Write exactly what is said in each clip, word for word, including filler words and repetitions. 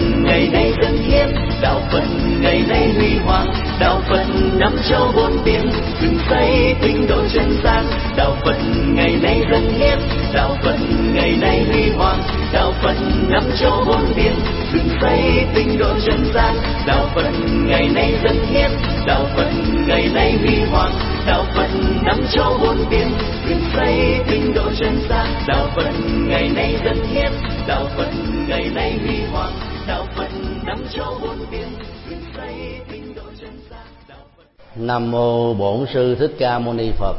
ngày nay dân hiến, đạo Phật ngày nay huy hoàng, đạo Phật năm châu bốn biển, dựng xây tinh độ chân gian. Đạo Phật ngày nay dân hiến, đạo Phật ngày nay huy hoàng, đạo Phật năm châu bốn biển, dựng xây tinh độ chân gian. Đạo Phật ngày nay dân hiến, đạo Phật ngày nay huy hoàng, đạo Phật năm châu bốn biển, dựng xây tinh độ chân gian. Đạo Phật ngày nay dân hiến, đạo Phật ngày nay huy hoàng, đạo Phật năm châu bốn biển, dựng xây tinh độ chân gian. Nam mô Bổn Sư Thích Ca Mâu Ni Phật.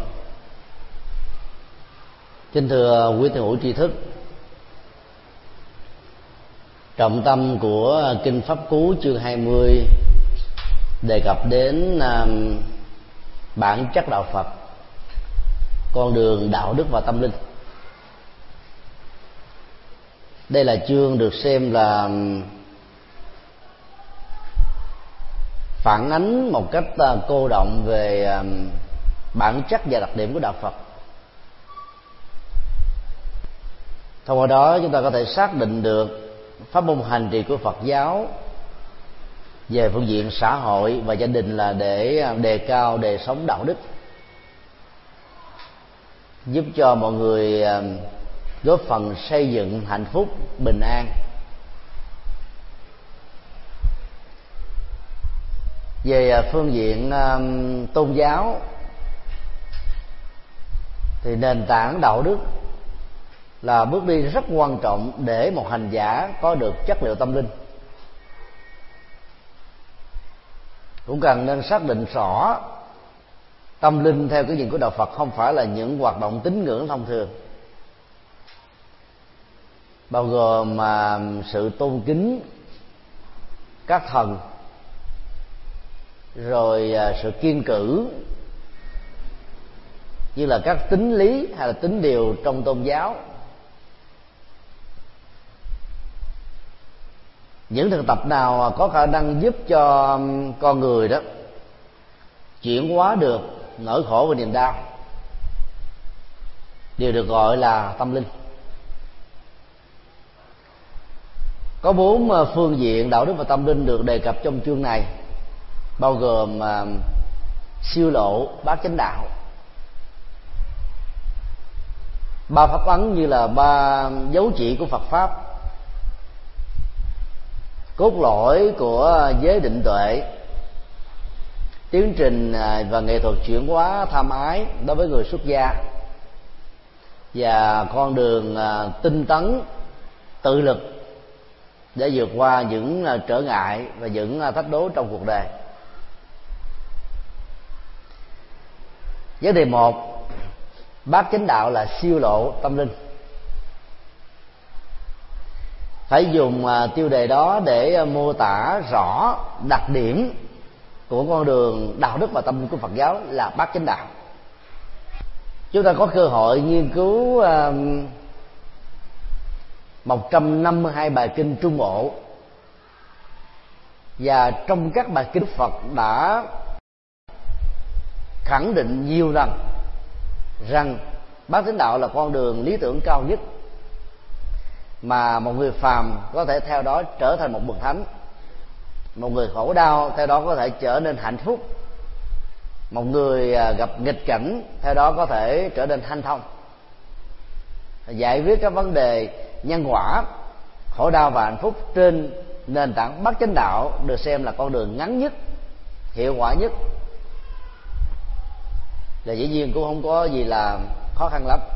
Kính thưa quý thiền hữu tri thức, trọng tâm của Kinh Pháp Cú chương hai mươi đề cập đến um, bản chất đạo Phật, con đường đạo đức và tâm linh. Đây là chương được xem là phản ánh một cách cô động về bản chất và đặc điểm của đạo Phật. Thông qua đó chúng ta có thể xác định được pháp môn hành trì của Phật giáo về phương diện xã hội và gia đình là để đề cao đời sống đạo đức, giúp cho mọi người góp phần xây dựng hạnh phúc, bình an. Về phương diện um, tôn giáo thì nền tảng đạo đức là bước đi rất quan trọng để một hành giả có được chất liệu tâm linh. Cũng cần nên xác định rõ tâm linh theo cái nhìn của đạo Phật không phải là những hoạt động tín ngưỡng thông thường, bao gồm mà sự tôn kính các thần, rồi sự kiêng cử như là các tín lý hay là tín điều trong tôn giáo. Những thực tập nào có khả năng giúp cho con người đó chuyển hóa được nỗi khổ và niềm đau đều được gọi là tâm linh. Có bốn phương diện đạo đức và tâm linh được đề cập trong chương này, bao gồm uh, siêu lộ, bát chánh đạo, ba pháp ấn như là ba dấu chỉ của Phật pháp, cốt lõi của giới định tuệ, tiến trình và nghệ thuật chuyển hóa tham ái đối với người xuất gia, và con đường tinh tấn tự lực để vượt qua những trở ngại và những thách đố trong cuộc đời. Vấn đề một, bát chánh đạo là siêu lộ tâm linh. Phải dùng tiêu đề đó để mô tả rõ đặc điểm của con đường đạo đức và tâm linh của Phật giáo là bát chánh đạo. Chúng ta có cơ hội nghiên cứu một trăm năm mươi hai bài kinh Trung Bộ, và trong các bài kinh Phật đã khẳng định nhiều lần rằng bát chánh đạo là con đường lý tưởng cao nhất mà một người phàm có thể theo đó trở thành một bậc thánh, một người khổ đau theo đó có thể trở nên hạnh phúc, một người gặp nghịch cảnh theo đó có thể trở nên hanh thông. Giải quyết các vấn đề nhân quả, khổ đau và hạnh phúc trên nền tảng bát chánh đạo được xem là con đường ngắn nhất, hiệu quả nhất, là dĩ nhiên cũng không có gì là khó khăn lắm.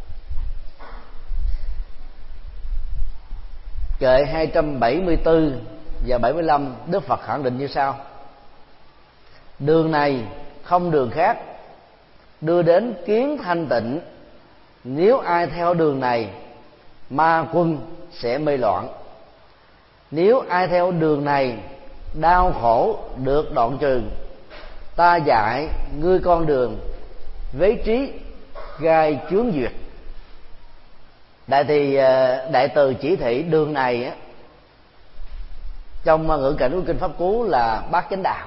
Kệ hai trăm bảy mươi tư và bảy mươi lăm, Đức Phật khẳng định như sau: đường này không đường khác đưa đến kiến thanh tịnh, nếu ai theo đường này ma quân sẽ mê loạn, nếu ai theo đường này đau khổ được đoạn trừ, ta dạy ngươi con đường vế trí gai chướng duyệt. Đại thì đại từ chỉ thị đường này á, trong ngữ cảnh của Kinh Pháp Cú là bát chánh đạo.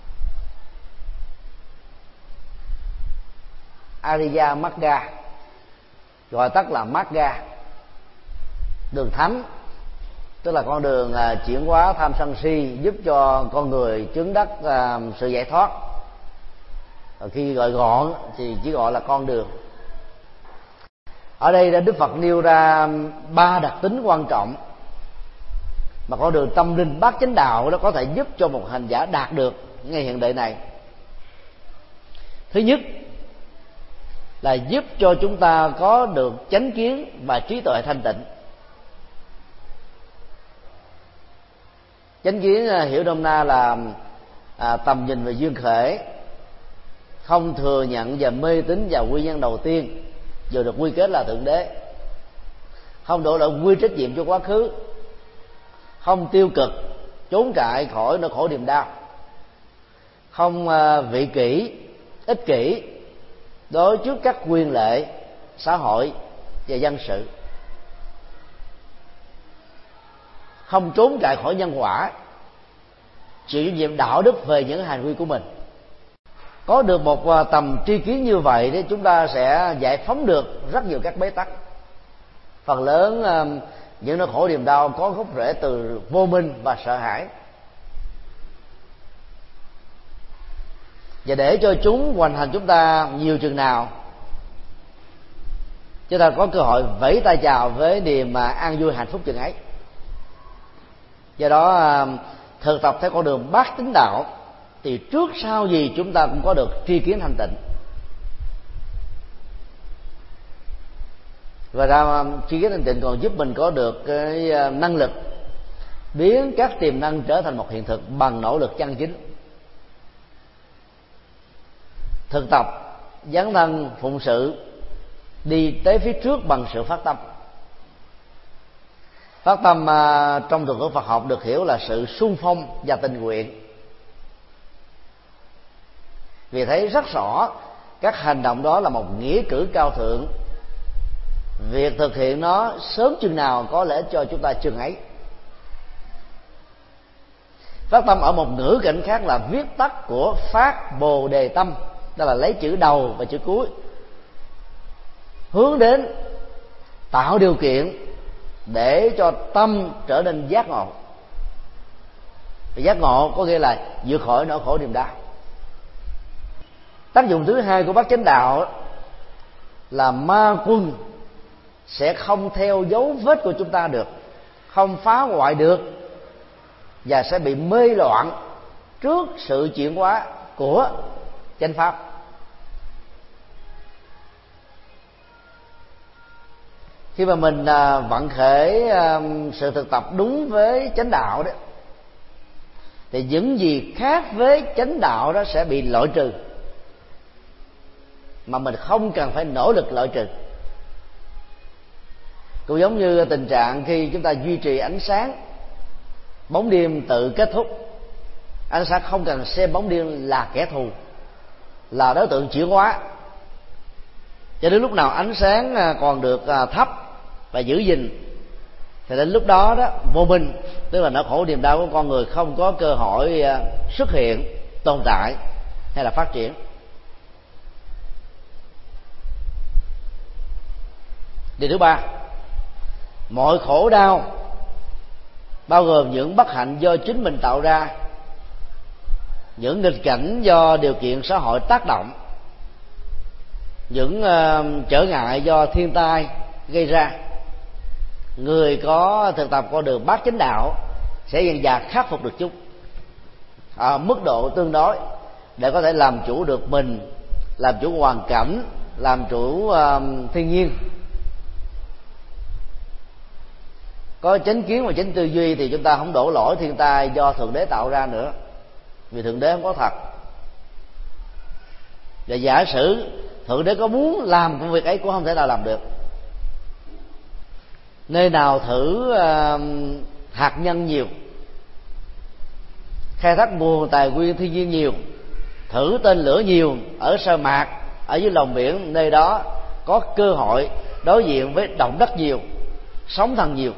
Ariya Magga, gọi tắt là Magga, đường thánh tức là con đường à, chuyển hóa tham sân si, giúp cho con người chứng đắc à, sự giải thoát. Và khi gọi gọn thì chỉ gọi là con đường. Ở đây Đức Phật nêu ra ba đặc tính quan trọng mà con đường tâm linh bát chánh đạo đó có thể giúp cho một hành giả đạt được ngay hiện đại này. Thứ nhất là giúp cho chúng ta có được chánh kiến và trí tuệ thanh tịnh. Chánh kiến hiểu nôm na là à, tầm nhìn về duyên khởi, không thừa nhận và mê tín vào nguyên nhân đầu tiên rồi được quy kết là thượng đế, không đổ lỗi quy trách nhiệm cho quá khứ, không tiêu cực trốn trại khỏi nỗi khổ niềm đau, không à, vị kỷ ích kỷ đối trước các quyền lệ xã hội và dân sự, không trốn chạy khỏi nhân quả, chịu trách nhiệm đạo đức về những hành vi của mình. Có được một tầm tri kiến như vậy thì chúng ta sẽ giải phóng được rất nhiều các bế tắc. Phần lớn những nỗi khổ niềm đau có gốc rễ từ vô minh và sợ hãi. Và để cho chúng hoành hành chúng ta nhiều chừng nào, chúng ta có cơ hội vẫy tay chào với niềm an vui hạnh phúc chừng ấy. Do đó thực tập theo con đường bát chánh đạo thì trước sau gì chúng ta cũng có được tri kiến thanh tịnh. Và ra tri kiến thanh tịnh còn giúp mình có được cái năng lực biến các tiềm năng trở thành một hiện thực bằng nỗ lực chân chính. Thực tập dấn thân phụng sự, đi tới phía trước bằng sự phát tâm. Phát tâm à, trong thuật ngữ Phật học được hiểu là sự xung phong và tình nguyện. Vì thấy rất rõ các hành động đó là một nghĩa cử cao thượng, việc thực hiện nó sớm chừng nào có lẽ cho chúng ta chừng ấy. Phát tâm ở một ngữ cảnh khác là viết tắt của phát bồ đề tâm, đó là lấy chữ đầu và chữ cuối, hướng đến tạo điều kiện để cho tâm trở nên giác ngộ. Và giác ngộ có nghĩa là vượt khỏi nỗi khổ niềm đau. Tác dụng thứ hai của bát chánh đạo là ma quân sẽ không theo dấu vết của chúng ta được, không phá hoại được, và sẽ bị mê loạn trước sự chuyển hóa của chánh pháp. Khi mà mình à, vận khởi à, sự thực tập đúng với chánh đạo đó, thì những gì khác với chánh đạo đó sẽ bị loại trừ, mà mình không cần phải nỗ lực loại trừ. Cũng giống như tình trạng khi chúng ta duy trì ánh sáng, bóng đêm tự kết thúc. Ánh sáng không cần xem bóng đêm là kẻ thù, là đối tượng chuyển hóa. Cho đến lúc nào ánh sáng còn được thắp và giữ gìn, thì đến lúc đó đó vô minh, tức là nỗi khổ niềm đau của con người không có cơ hội xuất hiện, tồn tại hay là phát triển. Điều thứ ba, mọi khổ đau bao gồm những bất hạnh do chính mình tạo ra, những nghịch cảnh do điều kiện xã hội tác động, những uh, trở ngại do thiên tai gây ra, người có thực tập con đường bát chánh đạo sẽ dần dà khắc phục được chúng ở mức độ tương đối, để có thể làm chủ được mình, làm chủ hoàn cảnh, làm chủ uh, thiên nhiên. Có chánh kiến và chánh tư duy thì chúng ta không đổ lỗi thiên tai do thượng đế tạo ra nữa, vì thượng đế không có thật. Và giả sử thượng đế có muốn làm công việc ấy cũng không thể nào làm được. Nơi nào thử uh, hạt nhân nhiều, khai thác nguồn tài nguyên thiên nhiên nhiều, thử tên lửa nhiều ở sa mạc, ở dưới lòng biển, nơi đó có cơ hội đối diện với động đất nhiều, sóng thần nhiều.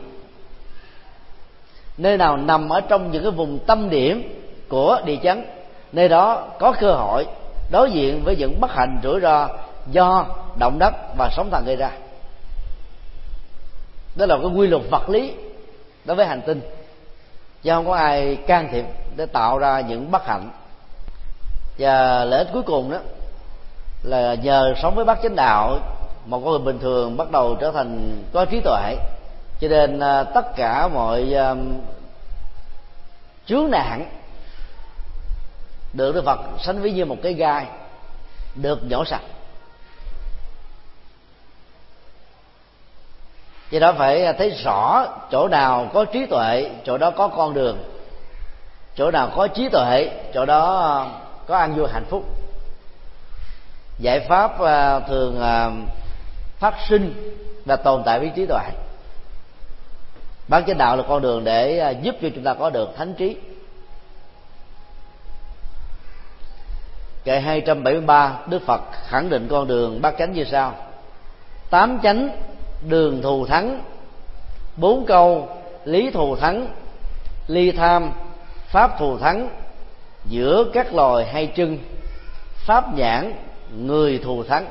Nơi nào nằm ở trong những cái vùng tâm điểm của địa chấn, nơi đó có cơ hội đối diện với những bất hạnh rủi ro do động đất và sóng thần gây ra. Đó là cái quy luật vật lý đối với hành tinh, chứ không có ai can thiệp để tạo ra những bất hạnh. Và lợi ích cuối cùng đó là nhờ sống với bát chánh đạo, một con người bình thường bắt đầu trở thành có trí tuệ, cho nên tất cả mọi chướng nạn được Đức Phật sánh ví như một cái gai được nhổ sạch. Do đó phải thấy rõ chỗ nào có trí tuệ, chỗ đó có con đường; chỗ nào có trí tuệ, chỗ đó có an vui hạnh phúc. Giải pháp thường phát sinh và tồn tại với trí tuệ. Bát chánh đạo là con đường để giúp cho chúng ta có được thánh trí. Kệ hai trăm bảy mươi ba, Đức Phật khẳng định con đường bát chánh như sau: tám chánh đường thù thắng, bốn câu lý thù thắng, ly tham pháp thù thắng, giữa các loài hay trưng, pháp nhãn người thù thắng.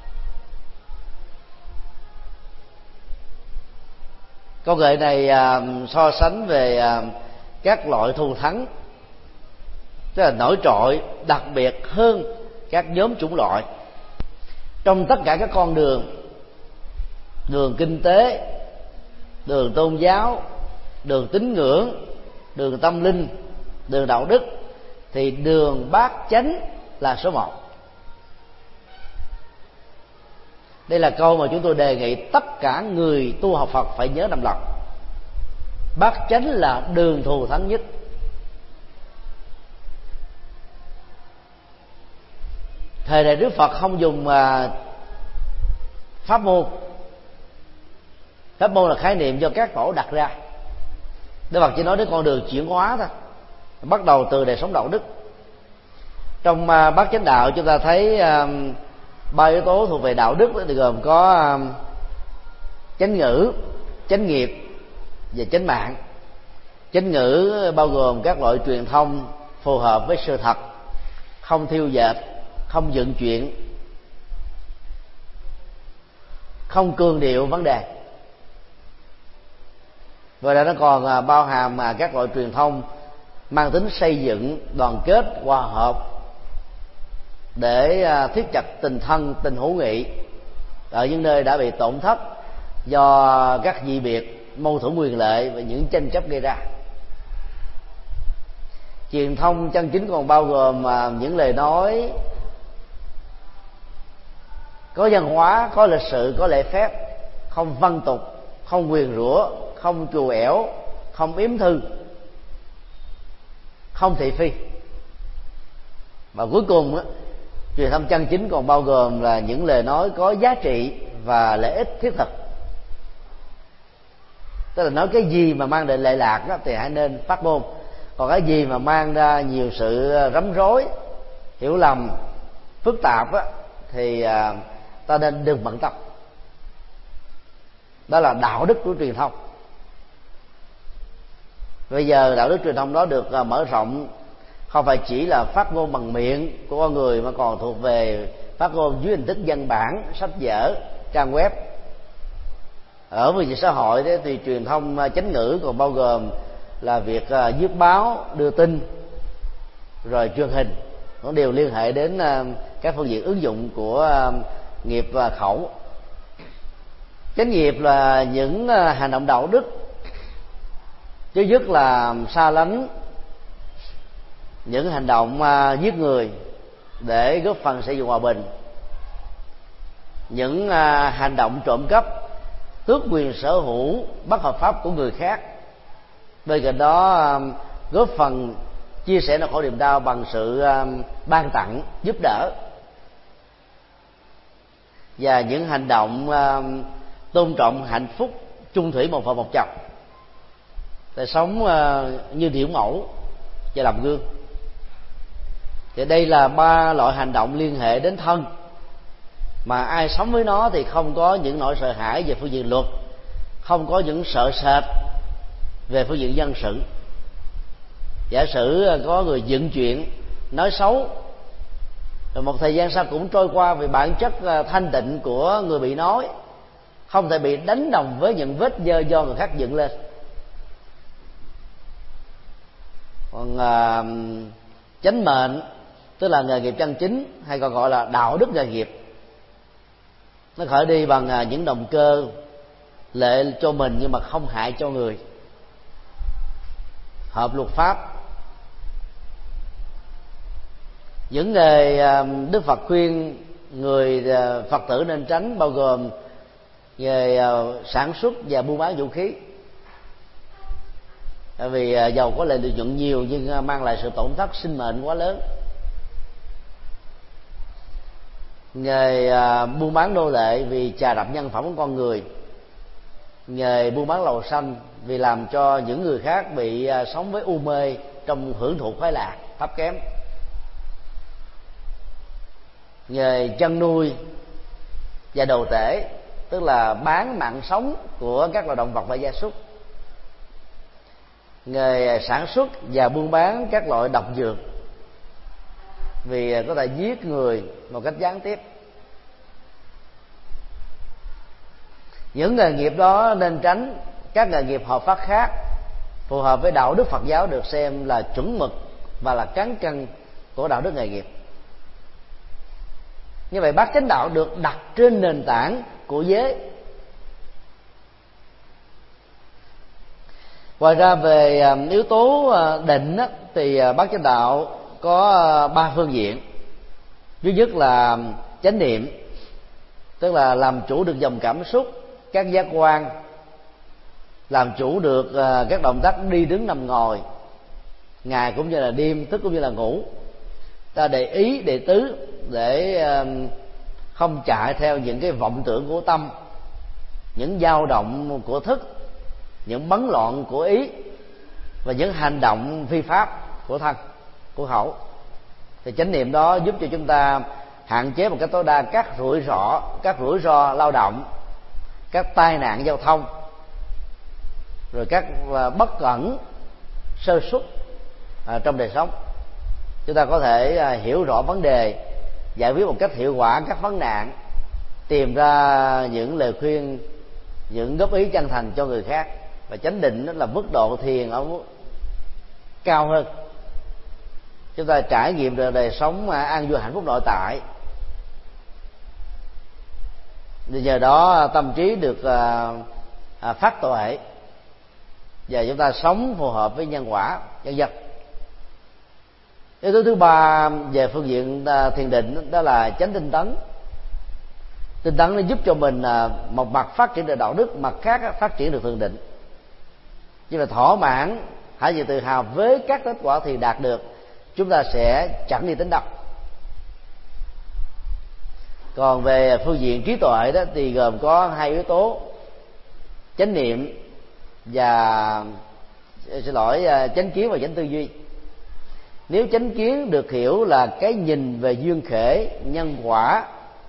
Câu kệ này à, so sánh về à, các loại thù thắng, tức là nổi trội đặc biệt hơn các nhóm chủng loại trong tất cả các con đường: đường kinh tế, đường tôn giáo, đường tín ngưỡng, đường tâm linh, đường đạo đức, thì đường bát chánh là số một. Đây là câu mà chúng tôi đề nghị tất cả người tu học Phật phải nhớ nằm lòng. Bát chánh là đường thù thắng nhất. Thời đại Đức Phật không dùng pháp môn. Pháp môn là khái niệm do các tổ đặt ra. Đức Phật chỉ nói đến con đường chuyển hóa thôi, bắt đầu từ đời sống đạo đức. Trong bát chánh đạo chúng ta thấy ba yếu tố thuộc về đạo đức thì gồm có chánh ngữ, chánh nghiệp và chánh mạng. Chánh ngữ bao gồm các loại truyền thông phù hợp với sự thật, không thiêu dệt, không dựng chuyện, không cương điệu vấn đề. Và đó nó còn bao hàm các loại truyền thông mang tính xây dựng, đoàn kết, hòa hợp để thiết chặt tình thân, tình hữu nghị ở những nơi đã bị tổn thất do các dị biệt, mâu thuẫn quyền lợi và những tranh chấp gây ra. Truyền thông chân chính còn bao gồm những lời nói có văn hóa, có lịch sự, có lễ phép, không văn tục, không nguyền rủa, không trù ẻo, không yếm thư, không thị phi. Và cuối cùng á, truyền thông chân chính còn bao gồm là những lời nói có giá trị và lợi ích thiết thực. Tức là nói cái gì mà mang đến lệ lạc đó, thì hãy nên phát ngôn. Còn cái gì mà mang ra nhiều sự rắm rối, hiểu lầm, phức tạp á, thì ta nên đừng bận tâm. Đó là đạo đức của truyền thông. Bây giờ đạo đức truyền thông đó được mở rộng, không phải chỉ là phát ngôn bằng miệng của con người, mà còn thuộc về phát ngôn dưới hình thức văn bản, sách vở, trang web. Ở phương diện xã hội đấy, thì truyền thông chánh ngữ còn bao gồm là việc viết báo, đưa tin, rồi truyền hình, nó đều liên hệ đến các phương diện ứng dụng của nghiệp và khẩu. Chánh nghiệp là những hành động đạo đức, chứ dứt là xa lánh những hành động giết người để góp phần xây dựng hòa bình, những hành động trộm cắp, tước quyền sở hữu bất hợp pháp của người khác. Bên cạnh đó góp phần chia sẻ nỗi khổ niềm đau bằng sự ban tặng, giúp đỡ, và những hành động tôn trọng hạnh phúc chung thủy một vợ một chồng, để sống như điển mẫu và làm gương. Thì đây là ba loại hành động liên hệ đến thân, mà ai sống với nó thì không có những nỗi sợ hãi về phương diện luật, không có những sợ sệt về phương diện dân sự. Giả sử có người dựng chuyện nói xấu, rồi một thời gian sau cũng trôi qua, vì bản chất thanh tịnh của người bị nói không thể bị đánh đồng với những vết dơ do người khác dựng lên. Còn à, chánh mệnh tức là nghề nghiệp chân chính, hay còn gọi là đạo đức nghề nghiệp, nó khởi đi bằng à, những động cơ lợi cho mình nhưng mà không hại cho người, hợp luật pháp. Những nghề à, Đức Phật khuyên người à, Phật tử nên tránh bao gồm nghề à, sản xuất và buôn bán vũ khí, tại vì à, dầu có lợi nhuận nhiều nhưng à, mang lại sự tổn thất sinh mệnh quá lớn. Nghề à, buôn bán nô lệ vì chà đạp nhân phẩm của con người, nghề buôn bán lầu xanh vì làm cho những người khác bị à, sống với u mê trong hưởng thụ khoái lạc thấp kém, nghề chăn nuôi và đồ tể tức là bán mạng sống của các loài động vật và gia súc, nghề sản xuất và buôn bán các loại độc dược vì có thể giết người một cách gián tiếp. Những nghề nghiệp đó nên tránh. Các nghề nghiệp hợp pháp khác phù hợp với đạo đức Phật giáo được xem là chuẩn mực và là cán cân của đạo đức nghề nghiệp. Như vậy bát chánh đạo được đặt trên nền tảng của giới. Ngoài ra về yếu tố định thì bát chánh đạo có ba phương diện. Thứ nhất là chánh niệm, tức là làm chủ được dòng cảm xúc, các giác quan, làm chủ được các động tác đi đứng nằm ngồi, ngày cũng như là đêm, thức cũng như là ngủ. Ta để ý để tứ để không chạy theo những cái vọng tưởng của tâm, những dao động của thức, những bấn loạn của ý và những hành động phi pháp của thân, của khẩu. Thì chánh niệm đó giúp cho chúng ta hạn chế một cách tối đa các rủi ro, các rủi ro lao động, các tai nạn giao thông, rồi các bất cẩn, sơ suất trong đời sống. Chúng ta có thể hiểu rõ vấn đề, giải quyết một cách hiệu quả các vấn nạn, tìm ra những lời khuyên, những góp ý chân thành cho người khác. Và chánh định đó là mức độ thiền ở cao hơn. Chúng ta trải nghiệm được đời sống an vui hạnh phúc nội tại, thì nhờ đó tâm trí được phát tuệ và chúng ta sống phù hợp với nhân quả nhân dân. Yếu tố thứ ba về phương diện thiền định đó là chánh tinh tấn. Tinh tấn nó giúp cho mình một mặt phát triển được đạo đức, mặt khác phát triển được thiền định. Nhưng mà thỏa mãn, hãy gì tự hào với các kết quả thì đạt được, chúng ta sẽ chẳng đi tính đâu. Còn về phương diện trí tuệ đó thì gồm có hai yếu tố: chánh niệm và xin lỗi chánh kiến và chánh tư duy. Nếu chánh kiến được hiểu là cái nhìn về duyên khể, nhân quả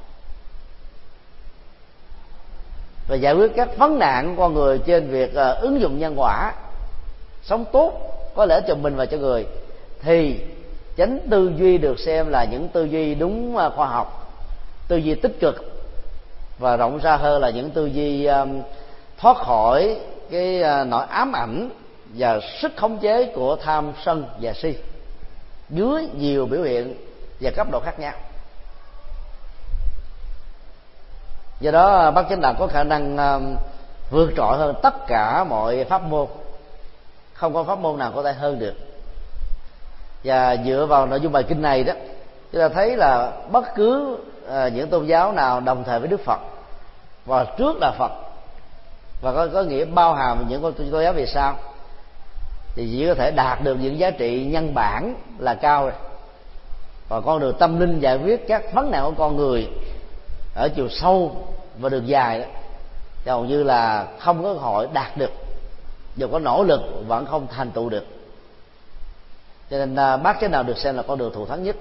và giải quyết các vấn nạn của con người trên việc uh, ứng dụng nhân quả, sống tốt có lợi cho mình và cho người, thì chánh tư duy được xem là những tư duy đúng uh, khoa học, tư duy tích cực, và rộng ra hơn là những tư duy um, thoát khỏi cái uh, nỗi ám ảnh và sức khống chế của tham sân và si dưới nhiều biểu hiện và cấp độ khác nhau. Do đó bát chánh đạo có khả năng uh, vượt trội hơn tất cả mọi pháp môn, không có pháp môn nào có thể hơn được. Và dựa vào nội dung bài kinh này đó, chúng ta thấy là bất cứ uh, những tôn giáo nào đồng thời với Đức Phật và trước là Phật, và có, có nghĩa bao hàm những tôn giáo về sau, thì chỉ có thể đạt được những giá trị nhân bản là cao rồi. Và con đường tâm linh giải quyết các vấn nạn của con người ở chiều sâu và đường dài đó, hầu như là không có cơ hội đạt được, dù có nỗ lực vẫn không thành tựu được. Cho nên bát chánh đạo được xem là con đường thù thắng nhất.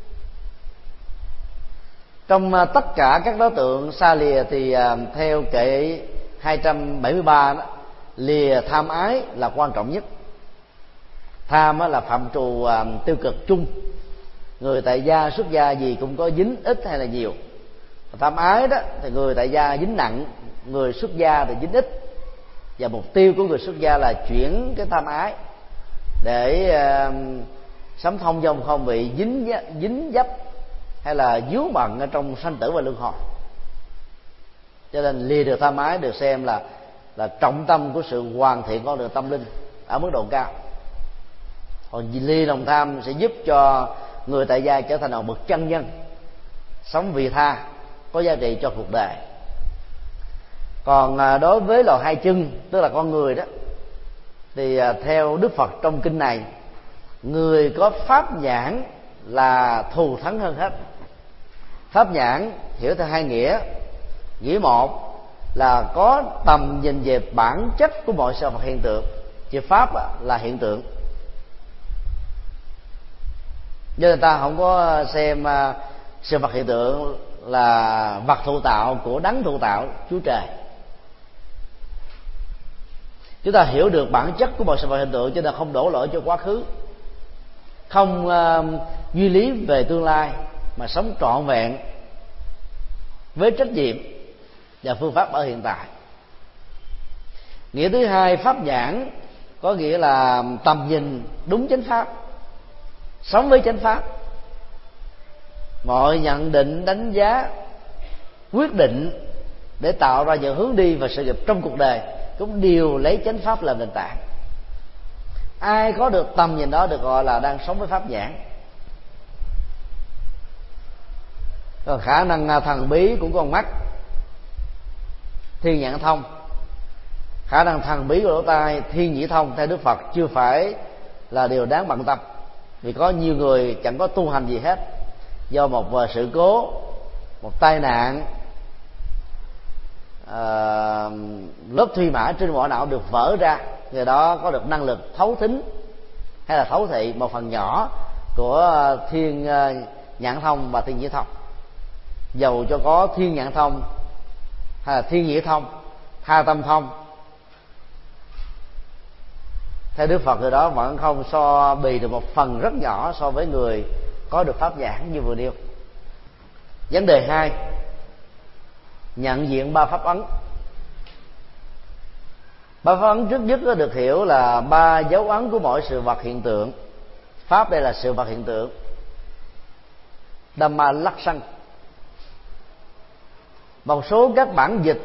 Trong tất cả các đối tượng xa lìa thì theo kệ hai trăm bảy mươi ba đó, lìa tham ái là quan trọng nhất. Tham là phạm trù tiêu cực chung, người tại gia xuất gia gì cũng có dính ít hay là nhiều. Tham ái đó thì người tại gia dính nặng, người xuất gia thì dính ít. Và mục tiêu của người xuất gia là chuyển cái tham ái để uh, sống thông dong, không bị dính dính dấp hay là dướng bận ở trong sanh tử và luân hồi. Cho nên lìa được tham ái được xem là là trọng tâm của sự hoàn thiện con đường tâm linh ở mức độ cao. Còn ly lòng tham sẽ giúp cho người tại gia trở thành một bậc chân nhân, sống vị tha, có giá trị cho cuộc đời. Còn đối với loài hai chân, tức là con người đó, thì theo Đức Phật trong kinh này, người có pháp nhãn là thù thắng hơn hết. Pháp nhãn hiểu theo hai nghĩa. Nghĩa một là có tầm nhìn về bản chất của mọi sự vật hiện tượng, chứ pháp là hiện tượng. Nên người ta không có xem sự vật hiện tượng là vật thụ tạo của đấng thụ tạo, Chúa Trời. Chúng ta hiểu được bản chất của mọi sự vật hiện tượng, cho nên không đổ lỗi cho quá khứ, không uh, duy lý về tương lai, mà sống trọn vẹn với trách nhiệm và phương pháp ở hiện tại. Nghĩa thứ hai, pháp nhãn có nghĩa là tầm nhìn đúng chánh pháp, sống với chánh pháp. Mọi nhận định, đánh giá, quyết định để tạo ra những hướng đi và sự nghiệp trong cuộc đời cũng đều lấy chánh pháp làm nền tảng. Ai có được tầm nhìn đó được gọi là đang sống với pháp nhãn. Còn khả năng thần bí của con mắt, thiên nhãn thông, khả năng thần bí của lỗ tai, thiên nhĩ thông, theo Đức Phật chưa phải là điều đáng bận tâm. Vì có nhiều người chẳng có tu hành gì hết, do một sự cố, một tai nạn, à, lớp thuy mã trên vỏ não được vỡ ra, người đó có được năng lực thấu thính hay là thấu thị một phần nhỏ của thiên nhãn thông và thiên nhĩ thông. Dầu cho có thiên nhãn thông hay là thiên nhĩ thông, tha tâm thông, theo Đức Phật, người đó vẫn không so bì được một phần rất nhỏ so với người có được pháp nhãn như vừa nêu. Vấn đề hai, nhận diện ba pháp ấn. Ba pháp ấn trước nhất có được hiểu là ba dấu ấn của mỗi sự vật hiện tượng. Pháp đây là sự vật hiện tượng, Dhamma Lakshana. Một số các bản dịch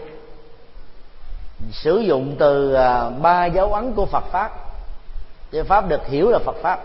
sử dụng từ ba dấu ấn của Phật pháp, chứ pháp được hiểu là Phật pháp.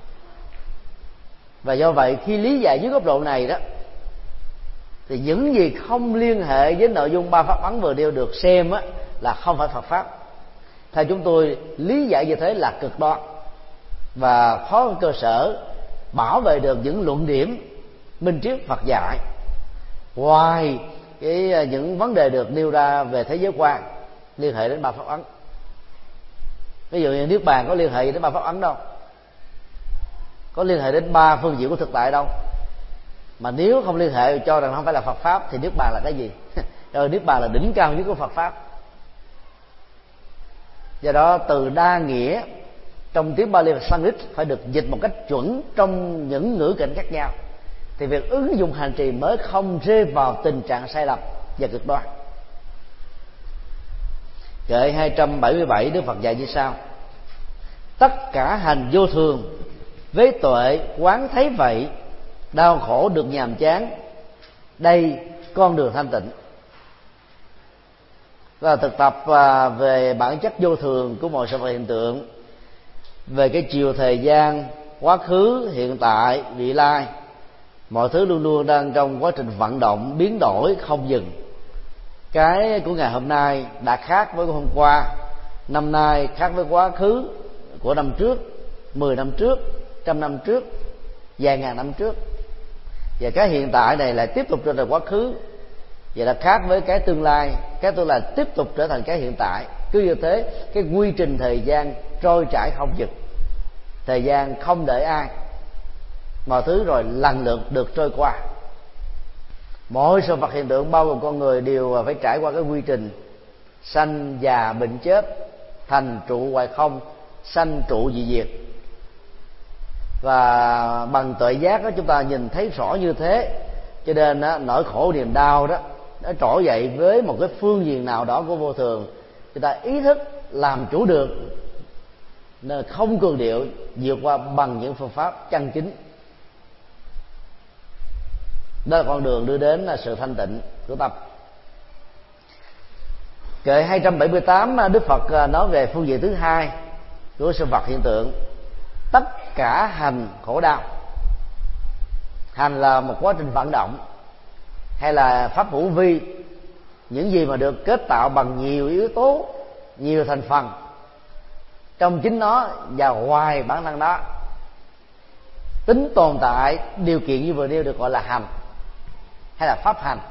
Và do vậy khi lý giải dưới góc độ này đó, thì những gì không liên hệ với nội dung ba pháp ấn vừa nêu được xem á, là không phải Phật pháp. Theo chúng tôi, lý giải như thế là cực đoan và khó có cơ sở bảo vệ được những luận điểm minh triết Phật dạy, ngoài cái những vấn đề được nêu ra về thế giới quan liên hệ đến ba pháp ấn. Ví dụ như Niết Bàn có liên hệ đến ba pháp ấn đâu, có liên hệ đến ba phương diện của thực tại đâu. Mà nếu không liên hệ cho rằng không phải là Phật pháp thì Niết Bàn là cái gì? Rồi Niết Bàn là đỉnh cao nhất của Phật pháp. Do đó từ đa nghĩa trong tiếng Pali và Sanskrit phải được dịch một cách chuẩn trong những ngữ cảnh khác nhau, thì việc ứng dụng hành trì mới không rơi vào tình trạng sai lầm và cực đoan. Kệ hai trăm bảy mươi bảy, Đức Phật dạy như sau: tất cả hành vô thường, với tuệ quán thấy vậy, đau khổ được nhàm chán, đây con đường thanh tịnh. Và thực tập về bản chất vô thường của mọi sự vật hiện tượng, về cái chiều thời gian, quá khứ, hiện tại, vị lai, mọi thứ luôn luôn đang trong quá trình vận động, biến đổi không dừng. Cái của ngày hôm nay đã khác với hôm qua, năm nay khác với quá khứ của năm trước, mười năm trước, trăm năm trước, vài ngàn năm trước. Và cái hiện tại này lại tiếp tục trở thành quá khứ, và đã khác với cái tương lai, cái tương lai tiếp tục trở thành cái hiện tại. Cứ như thế, cái quy trình thời gian trôi chảy không dừng, thời gian không đợi ai, mọi thứ rồi lần lượt được trôi qua. Mỗi sự vật hiện tượng bao gồm con người đều phải trải qua cái quy trình sanh già bệnh chết, thành trụ hoại không, sanh trụ dị diệt. Và bằng tuệ giác đó chúng ta nhìn thấy rõ như thế, cho nên đó, nỗi khổ niềm đau đó nó trỗi dậy với một cái phương diện nào đó của vô thường, chúng ta ý thức làm chủ được nên không cường điệu vượt qua bằng những phương pháp chân chính. Đó là con đường đưa đến sự thanh tịnh của tâm. Kệ hai trăm bảy mươi tám, Đức Phật nói về phương diện thứ hai của sự vật hiện tượng: tất cả hành khổ đau. Hành là một quá trình vận động, hay là pháp hữu vi, những gì mà được kết tạo bằng nhiều yếu tố, nhiều thành phần trong chính nó và ngoài bản thân đó. Tính tồn tại điều kiện như vừa nêu được gọi là hành hay là pháp hành.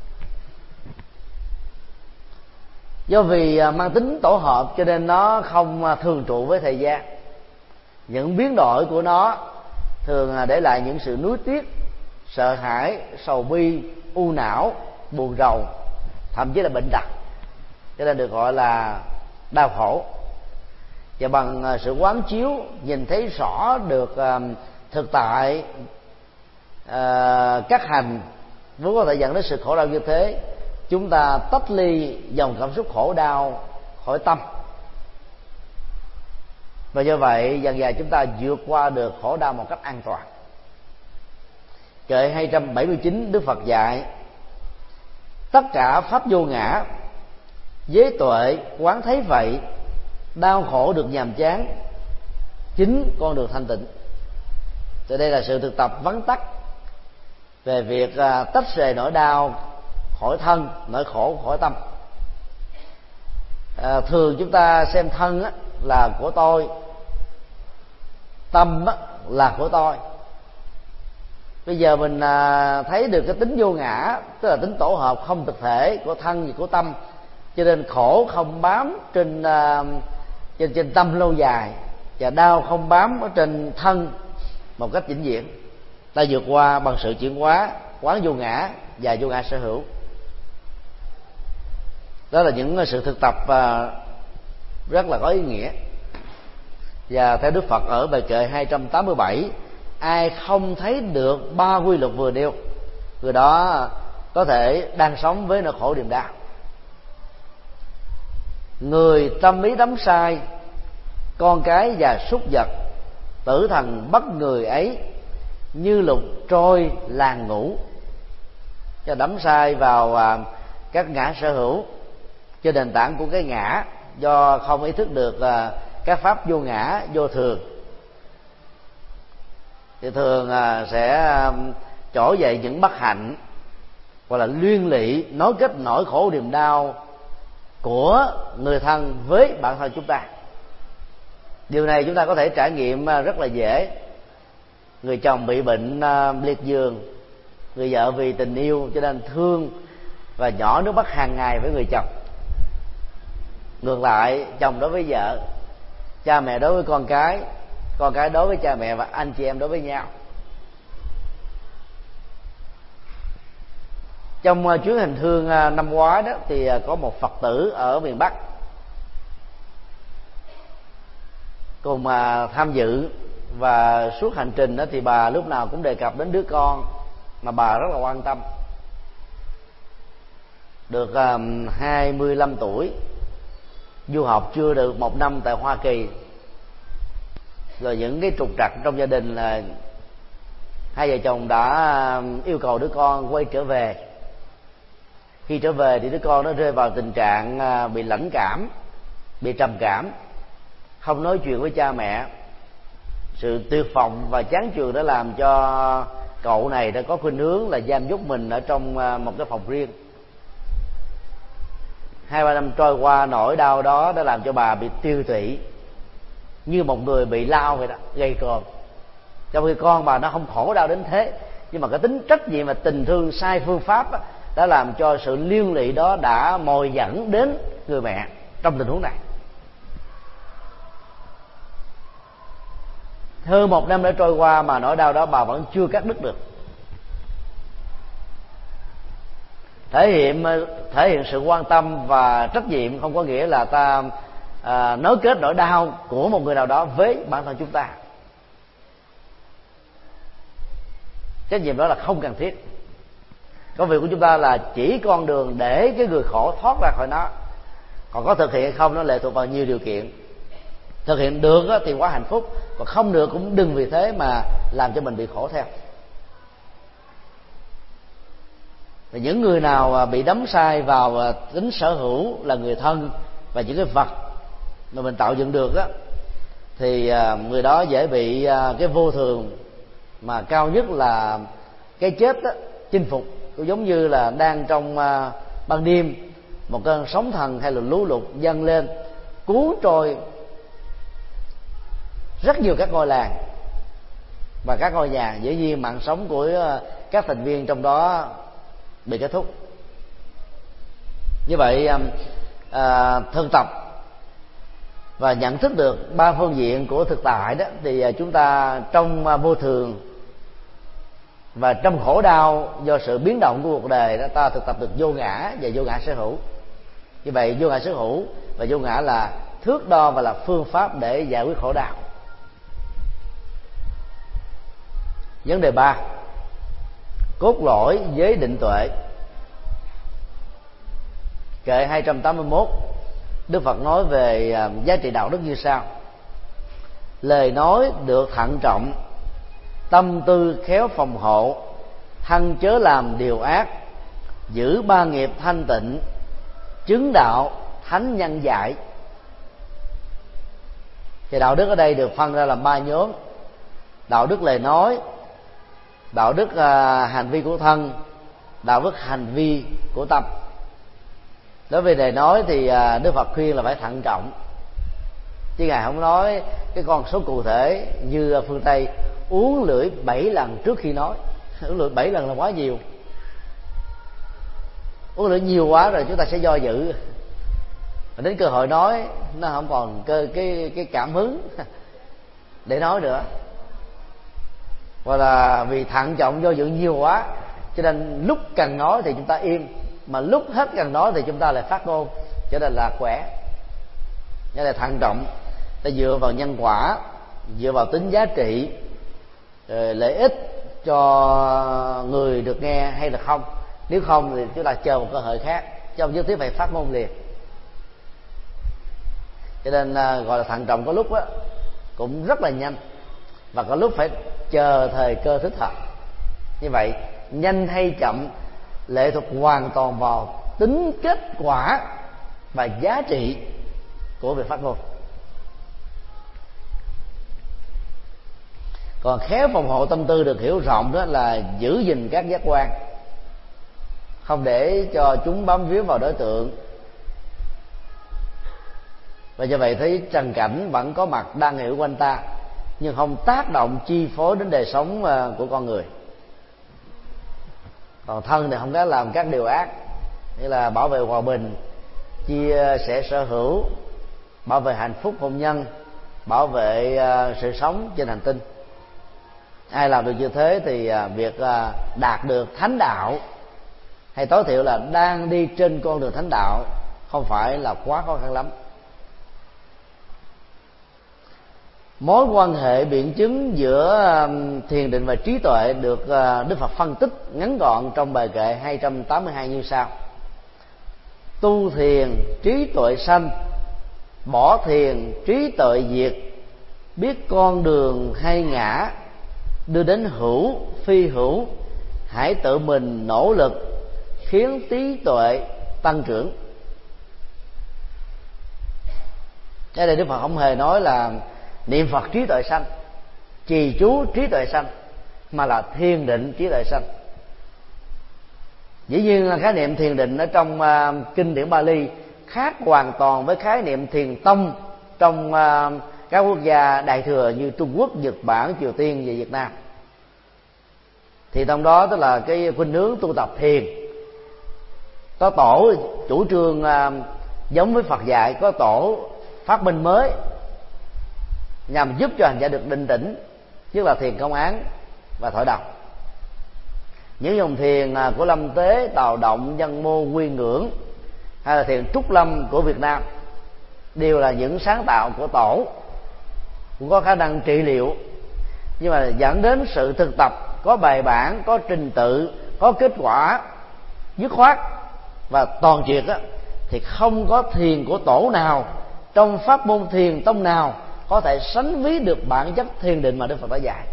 Do vì mang tính tổ hợp cho nên nó không thường trụ với thời gian. Những biến đổi của nó thường để lại những sự nuối tiếc, sợ hãi, sầu bi, u não, buồn rầu, thậm chí là bệnh tật, cho nên được gọi là đau khổ. Và bằng sự quán chiếu nhìn thấy rõ được thực tại các hành vốn có thể dẫn đến sự khổ đau như thế, chúng ta tách ly dòng cảm xúc khổ đau khỏi tâm, và do vậy dần dần chúng ta vượt qua được khổ đau một cách an toàn. Kệ hai trăm bảy mươi chín, Đức Phật dạy: tất cả pháp vô ngã, giới tuệ quán thấy vậy, đau khổ được nhàm chán, chính con đường thanh tịnh. Thì đây là sự thực tập vắn tắt về việc tách rời nỗi đau khỏi thân, nỗi khổ khỏi tâm. À, thường chúng ta xem thân á, là của tôi, tâm á, là của tôi. Bây giờ mình à, thấy được cái tính vô ngã, tức là tính tổ hợp không thực thể của thân và của tâm, cho nên khổ không bám trên à, trên trên tâm lâu dài, và đau không bám ở trên thân một cách vĩnh viễn. Ta vượt qua bằng sự chuyển hóa, quán vô ngã và vô ngã sở hữu. Đó là những sự thực tập à, rất là có ý nghĩa. Và theo Đức Phật ở bài kệ hai trăm tám mươi bảy, ai không thấy được ba quy luật vừa nêu, người đó có thể đang sống với nỗi khổ niềm đau. Người tâm ý đắm sai, con cái và súc vật, tử thần bắt người ấy như lục trôi làng ngủ. Cho đắm sai vào à, các ngã sở hữu trên nền tảng của cái ngã, do không ý thức được à, các pháp vô ngã vô thường, thì thường à, sẽ à, trỗi dậy những bất hạnh, hoặc là liên lụy nối kết nỗi khổ niềm đau của người thân với bản thân chúng ta. Điều này chúng ta có thể trải nghiệm rất là dễ. Người chồng bị bệnh à, liệt giường, người vợ vì tình yêu cho nên thương và nhỏ nước mắt hàng ngày với người chồng. Ngược lại, chồng đối với vợ, cha mẹ đối với con cái, con cái đối với cha mẹ, và anh chị em đối với nhau. Trong chuyến hành hương năm ngoái đó thì có một Phật tử ở miền Bắc cùng mà tham dự, và suốt hành trình đó thì bà lúc nào cũng đề cập đến đứa con mà bà rất là quan tâm. Được hai mươi lăm tuổi, du học chưa được một năm tại Hoa Kỳ, rồi những cái trục trặc trong gia đình là hai vợ chồng đã yêu cầu đứa con quay trở về. Khi trở về thì đứa con nó rơi vào tình trạng bị lãnh cảm, bị trầm cảm, không nói chuyện với cha mẹ. Sự tuyệt vọng và chán chường đã làm cho cậu này đã có khuynh hướng là giam nhốt mình ở trong một cái phòng riêng. Hai ba năm trôi qua, nỗi đau đó đã làm cho bà bị tiêu tụy, như một người bị lao vậy đó, gầy còm. Trong khi con bà nó không khổ đau đến thế, nhưng mà cái tính trách nhiệm và tình thương sai phương pháp đó, đã làm cho sự liên lụy đó đã mồi dẫn đến người mẹ trong tình huống này. Hơn một năm đã trôi qua mà nỗi đau đó bà vẫn chưa cắt đứt được. Thể hiện thể hiện sự quan tâm và trách nhiệm không có nghĩa là ta à, nối kết nỗi đau của một người nào đó với bản thân chúng ta. Trách nhiệm đó là không cần thiết. Công việc của chúng ta là chỉ con đường để cái người khổ thoát ra khỏi nó. Còn có thực hiện hay không nó lệ thuộc vào nhiều điều kiện. Thực hiện được thì quá hạnh phúc, còn không được cũng đừng vì thế mà làm cho mình bị khổ theo. Và những người nào bị đắm sai vào tính sở hữu là người thân và những cái vật mà mình tạo dựng được á, thì người đó dễ bị cái vô thường mà cao nhất là cái chết đó, chinh phục. Cũng giống như là đang trong ban đêm, một cơn sóng thần hay là lũ lụt dâng lên cuốn trôi rất nhiều các ngôi làng và các ngôi nhà, dĩ nhiên mạng sống của các thành viên trong đó bị kết thúc. Như vậy à, thực tập và nhận thức được ba phương diện của thực tại đó, thì chúng ta trong vô thường và trong khổ đau do sự biến động của cuộc đời đó, ta thực tập được vô ngã và vô ngã sở hữu. Như vậy vô ngã sở hữu và vô ngã là thước đo và là phương pháp để giải quyết khổ đau. Vấn đề ba, cốt lõi giới định tuệ. Kệ hai trăm tám mươi mốt, Đức Phật nói về giá trị đạo đức như sau: lời nói được thận trọng, tâm tư khéo phòng hộ, thân chớ làm điều ác, giữ ba nghiệp thanh tịnh, chứng đạo thánh nhân dạy. Thì đạo đức ở đây được phân ra làm ba nhóm: đạo đức lời nói, đạo đức uh, hành vi của thân, đạo đức hành vi của tâm. Đối với lời nói thì uh, Đức Phật khuyên là phải thận trọng, chứ Ngài không nói cái con số cụ thể như phương Tây uống lưỡi bảy lần trước khi nói. Uống lưỡi bảy lần là quá nhiều. Uống lưỡi nhiều quá rồi chúng ta sẽ do dự, và đến cơ hội nói nó không còn cơ cái cái cảm hứng để nói nữa. Hoặc là vì thận trọng do dự nhiều quá, cho nên lúc cần nói thì chúng ta im, mà lúc hết cần nói thì chúng ta lại phát ngôn, cho nên là khỏe. Nên là thận trọng, ta dựa vào nhân quả, dựa vào tính giá trị, lợi ích cho người được nghe hay là không. Nếu không thì chúng ta chờ một cơ hội khác, chứ không nhất thiết phải phát ngôn liền. Cho nên gọi là thận trọng có lúc á cũng rất là nhanh, và có lúc phải chờ thời cơ thích hợp. Như vậy nhanh hay chậm lệ thuộc hoàn toàn vào tính kết quả và giá trị của việc phát ngôn. Còn khéo phòng hộ tâm tư được hiểu rộng đó là giữ gìn các giác quan, không để cho chúng bám víu vào đối tượng. Và do vậy thấy trần cảnh vẫn có mặt đang hiểu quanh ta, nhưng không tác động chi phối đến đời sống của con người. Còn thân thì không có làm các điều ác, như là bảo vệ hòa bình, chia sẻ sở hữu, bảo vệ hạnh phúc hôn nhân, bảo vệ sự sống trên hành tinh. Ai làm được như thế thì việc đạt được thánh đạo, hay tối thiểu là đang đi trên con đường thánh đạo, không phải là quá khó khăn lắm. Mối quan hệ biện chứng giữa thiền định và trí tuệ được Đức Phật phân tích ngắn gọn trong bài kệ hai trăm tám mươi hai như sau: tu thiền trí tuệ sanh, bỏ thiền trí tuệ diệt, biết con đường hay ngã, đưa đến hữu phi hữu, hãy tự mình nỗ lực khiến trí tuệ tăng trưởng. Ở đây Đức Phật không hề nói là niệm Phật trí tuệ sanh, trì chú trí tuệ sanh, mà là thiền định trí tuệ sanh. Dĩ nhiên là khái niệm thiền định ở trong uh, kinh điển Bali khác hoàn toàn với khái niệm thiền tông trong uh, các quốc gia đại thừa như Trung Quốc, Nhật Bản, Triều Tiên và Việt Nam. Thì trong đó tức là cái khuynh hướng tu tập thiền. Có tổ chủ trương uh, giống với Phật dạy, có tổ phát minh mới nhằm giúp cho hành giả được định tĩnh, tức là thiền công án và thổi đồng. Những dòng thiền của Lâm Tế, Tào Động, Nhân Mô, Quy Ngưỡng hay là thiền Trúc Lâm của Việt Nam đều là những sáng tạo của tổ, cũng có khả năng trị liệu, nhưng mà dẫn đến sự thực tập có bài bản, có trình tự, có kết quả dứt khoát và toàn triệt á, thì không có thiền của tổ nào trong pháp môn thiền tông nào có thể sánh ví được bản chất thiền định mà Đức Phật đã dạy.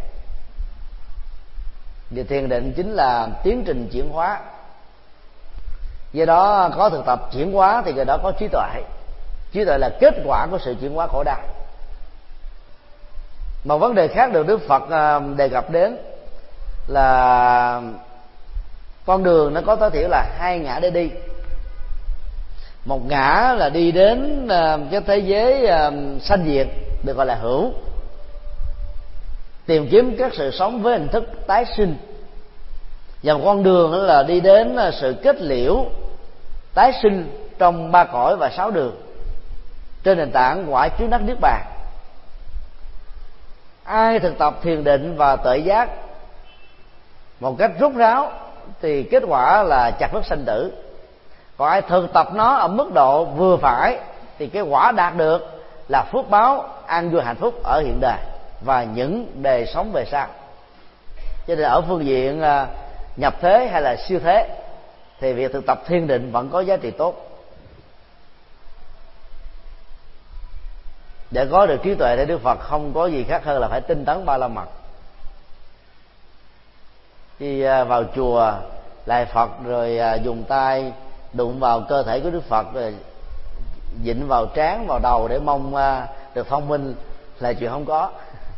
Vì thiền định chính là tiến trình chuyển hóa, do đó có thực tập chuyển hóa thì người đó có trí tuệ. Trí tuệ là kết quả của sự chuyển hóa khổ đau. Một vấn đề khác được Đức Phật đề cập đến là con đường nó có tối thiểu là hai ngã để đi. Một ngã là đi đến cái thế giới sanh diệt, được gọi là hữu, tìm kiếm các sự sống với hình thức tái sinh. Và một con đường là đi đến sự kết liễu tái sinh trong ba cõi và sáu đường, trên nền tảng quả trước đắc niết bàn. Ai thực tập thiền định và tuệ giác một cách rốt ráo thì kết quả là chặt đứt sanh tử. Còn ai thực tập nó ở mức độ vừa phải thì cái quả đạt được là phước báo an vui hạnh phúc ở hiện đời và những đời sống về sau. Cho nên ở phương diện nhập thế hay là siêu thế thì việc thực tập thiền định vẫn có giá trị tốt. Để có được trí tuệ để Đức Phật không có gì khác hơn là phải tinh tấn ba la mật. Khi vào chùa lạy Phật rồi dùng tay đụng vào cơ thể của Đức Phật rồi dịnh vào trán vào đầu để mong được thông minh là chuyện không có.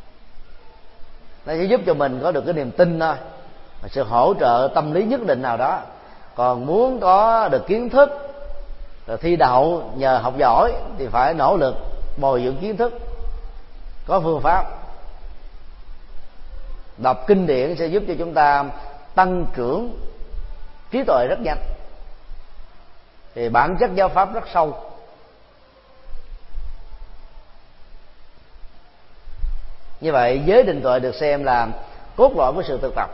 Nó sẽ giúp cho mình có được cái niềm tin thôi, sự hỗ trợ tâm lý nhất định nào đó. Còn muốn có được kiến thức rồi thi đậu nhờ học giỏi thì phải nỗ lực bồi dưỡng kiến thức, có phương pháp. Đọc kinh điển sẽ giúp cho chúng ta tăng trưởng trí tuệ rất nhanh. Thì bản chất giáo pháp rất sâu. Như vậy giới định tuệ được xem là cốt lõi của sự thực tập.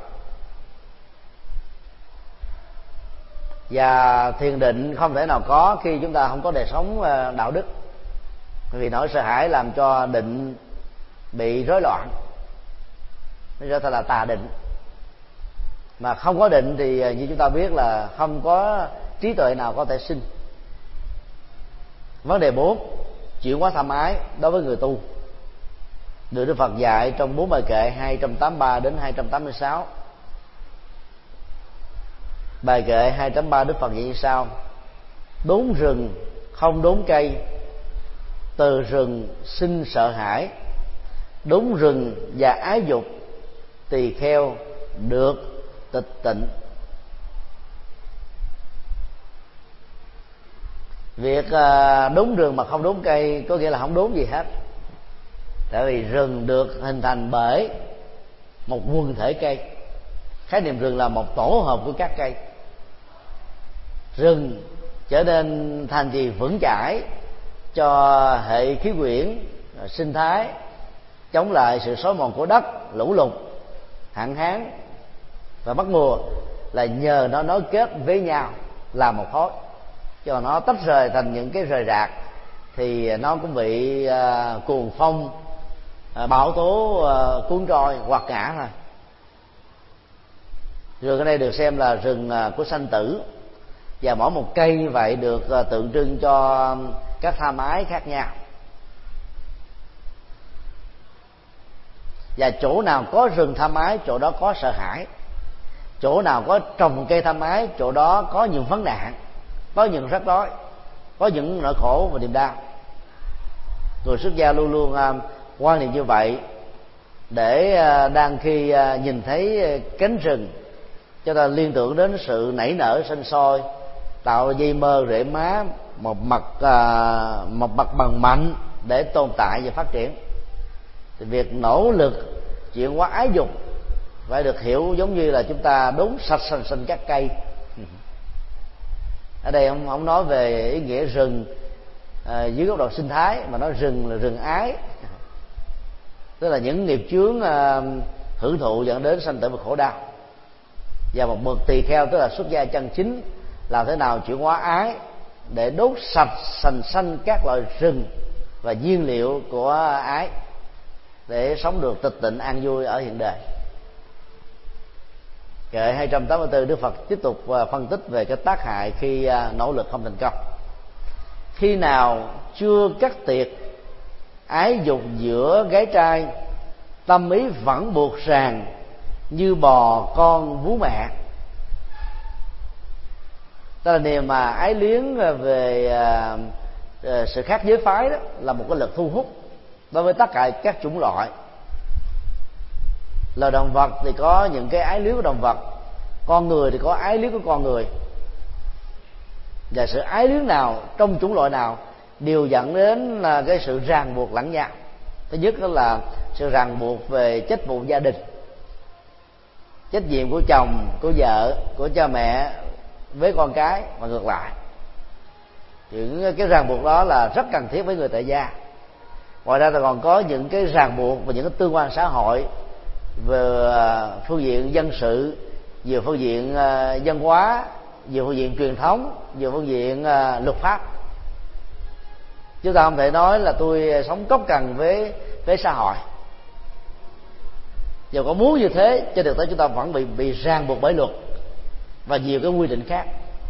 Và thiền định không thể nào có khi chúng ta không có đời sống đạo đức. Vì nỗi sợ hãi làm cho định bị rối loạn, nó trở thành là tà định. Mà không có định thì như chúng ta biết là không có trí tuệ nào có thể sinh. Vấn đề bốn, chuyển hóa tham ái đối với người tu, được Đức Phật dạy trong bốn bài kệ hai trăm tám mươi ba đến hai trăm tám mươi sáu. Bài kệ hai trăm tám mươi ba Đức Phật dạy như sau: đốn rừng không đốn cây, từ rừng sinh sợ hãi, đốn rừng và ái dục, tỳ kheo được tịch tịnh. Việc đốn rừng mà không đốn cây có nghĩa là không đốn gì hết. Tại vì rừng được hình thành bởi một quần thể cây. Khái niệm rừng là một tổ hợp của các cây. Rừng trở nên thành trì vững chãi cho hệ khí quyển, sinh thái, chống lại sự xói mòn của đất, lũ lụt, hạn hán và mất mùa là nhờ nó nối kết với nhau làm một khối. Cho nó tách rời thành những cái rời rạc thì nó cũng bị uh, cuồng phong, uh, bão tố uh, cuốn trôi hoặc ngã thôi. Rừng ở đây được xem là rừng uh, của sanh tử, và mỗi một cây vậy được uh, tượng trưng cho các tham ái khác nhau. Và chỗ nào có rừng tham ái, chỗ đó có sợ hãi. Chỗ nào có trồng cây tham ái, chỗ đó có những vấn nạn, có những rắc rối, có những nỗi khổ và niềm đau. Người xuất gia luôn luôn uh, quan niệm như vậy, để uh, đang khi uh, nhìn thấy cánh rừng, cho ta liên tưởng đến sự nảy nở sinh sôi, tạo dây mơ rễ má, một mặt uh, một mặt bằng mạnh để tồn tại và phát triển. Thì việc nỗ lực chuyển hóa ái dục phải được hiểu giống như là chúng ta đốn sạch sành sành các cây. Ở đây ông ông nói về ý nghĩa rừng à, dưới góc độ sinh thái, mà nói rừng là rừng ái, tức là những nghiệp chướng à, hưởng thụ dẫn đến sanh tử và khổ đau. Và một bậc tỳ kheo tức là xuất gia chân chính làm thế nào chuyển hóa ái để đốt sạch sành xanh các loại rừng và nhiên liệu của ái để sống được tịch tịnh an vui ở hiện đời. Kệ hai trăm tám mươi tư Đức Phật tiếp tục phân tích về cái tác hại khi nỗ lực không thành công. Khi nào chưa cắt tiệt ái dục giữa gái trai, tâm ý vẫn buộc ràng như bò con vú mẹ. Đó là niềm mà ái luyến về uh, uh, sự khác giới phái, đó là một cái lực thu hút đối với tất cả các chủng loại. Loài động vật thì có những cái ái luyến của động vật, con người thì có ái luyến của con người, và sự ái luyến nào trong chủng loại nào đều dẫn đến là cái sự ràng buộc lẫn nhau. Thứ nhất đó là sự ràng buộc về trách vụ gia đình, trách nhiệm của chồng, của vợ, của cha mẹ với con cái và ngược lại. Những cái ràng buộc đó là rất cần thiết với người tại gia. Ngoài ra thì còn có những cái ràng buộc và những cái tương quan xã hội về phương diện dân sự, về phương diện văn hóa, về phương diện truyền thống, về phương diện luật pháp. Chúng ta không thể nói là tôi sống cốc cần với với xã hội. Dù có muốn như thế, trên thực tế chúng ta vẫn bị bị ràng buộc bởi luật và nhiều cái quy định khác.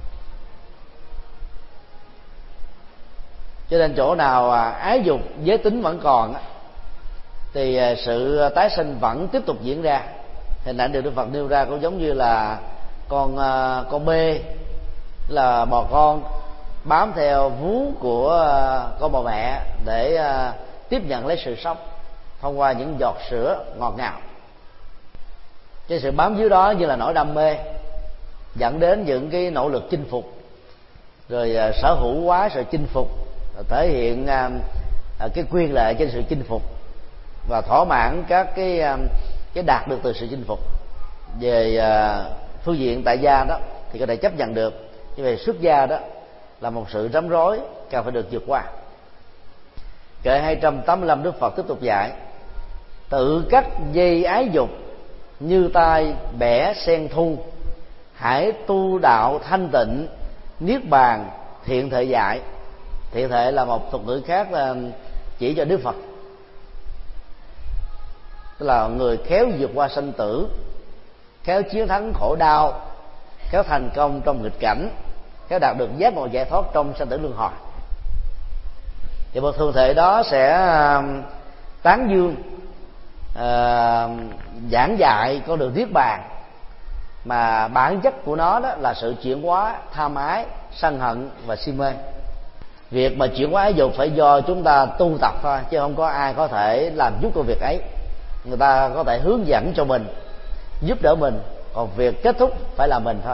Cho nên chỗ nào ái dục giới tính vẫn còn thì sự tái sinh vẫn tiếp tục diễn ra. Hình ảnh được Đức Phật nêu ra cũng giống như là con con bê, là bò con bám theo vú của con bò mẹ để tiếp nhận lấy sự sống thông qua những giọt sữa ngọt ngào. Cái sự bám víu đó như là nỗi đam mê dẫn đến những cái nỗ lực chinh phục, rồi sở hữu hóa sự chinh phục, thể hiện cái quyền lợi trên sự chinh phục và thỏa mãn các cái cái đạt được từ sự chinh phục. Về phương diện tại gia đó thì có thể chấp nhận được, nhưng về xuất gia đó là một sự rắm rối cần phải được vượt qua. Kệ hai trăm tám mươi lăm Đức Phật tiếp tục dạy: tự cắt dây ái dục như tai bẻ sen thu, hãy tu đạo thanh tịnh niết bàn thiện thệ dạy. Thiện thệ là một thuật ngữ khác là chỉ cho Đức Phật, tức là người khéo vượt qua sanh tử, khéo chiến thắng khổ đau, khéo thành công trong nghịch cảnh, khéo đạt được giác ngộ giải thoát trong sanh tử luân hồi. Thì một thường thệ đó sẽ tán dương, uh, giảng dạy con đường niết bàn, mà bản chất của nó đó là sự chuyển hóa tham ái, sân hận và si mê. Việc mà chuyển hóa ái dục phải do chúng ta tu tập thôi, chứ không có ai có thể làm giúp công việc ấy. Người ta có thể hướng dẫn cho mình, giúp đỡ mình, còn việc kết thúc phải là mình thôi.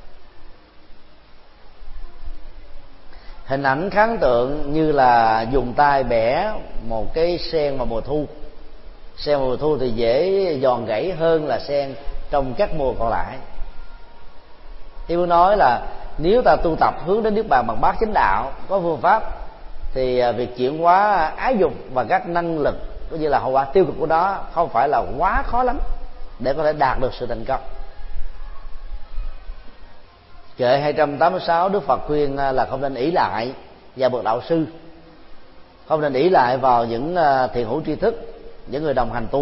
Hình ảnh kháng tượng như là dùng tay bẻ một cái sen vào mùa thu. Sen vào mùa thu thì dễ giòn gãy hơn là sen trong các mùa còn lại. Ý muốn nói là nếu ta tu tập hướng đến niết bàn bằng bát chánh đạo, có phương pháp, thì việc chuyển hóa ái dục và các năng lực cũng như là hậu quả tiêu cực của nó không phải là quá khó lắm để có thể đạt được sự thành công. Kệ hai trăm tám mươi sáu Đức Phật khuyên là không nên ỷ lại vào bậc đạo sư, không nên ỷ lại vào những thiện hữu tri thức, những người đồng hành tu.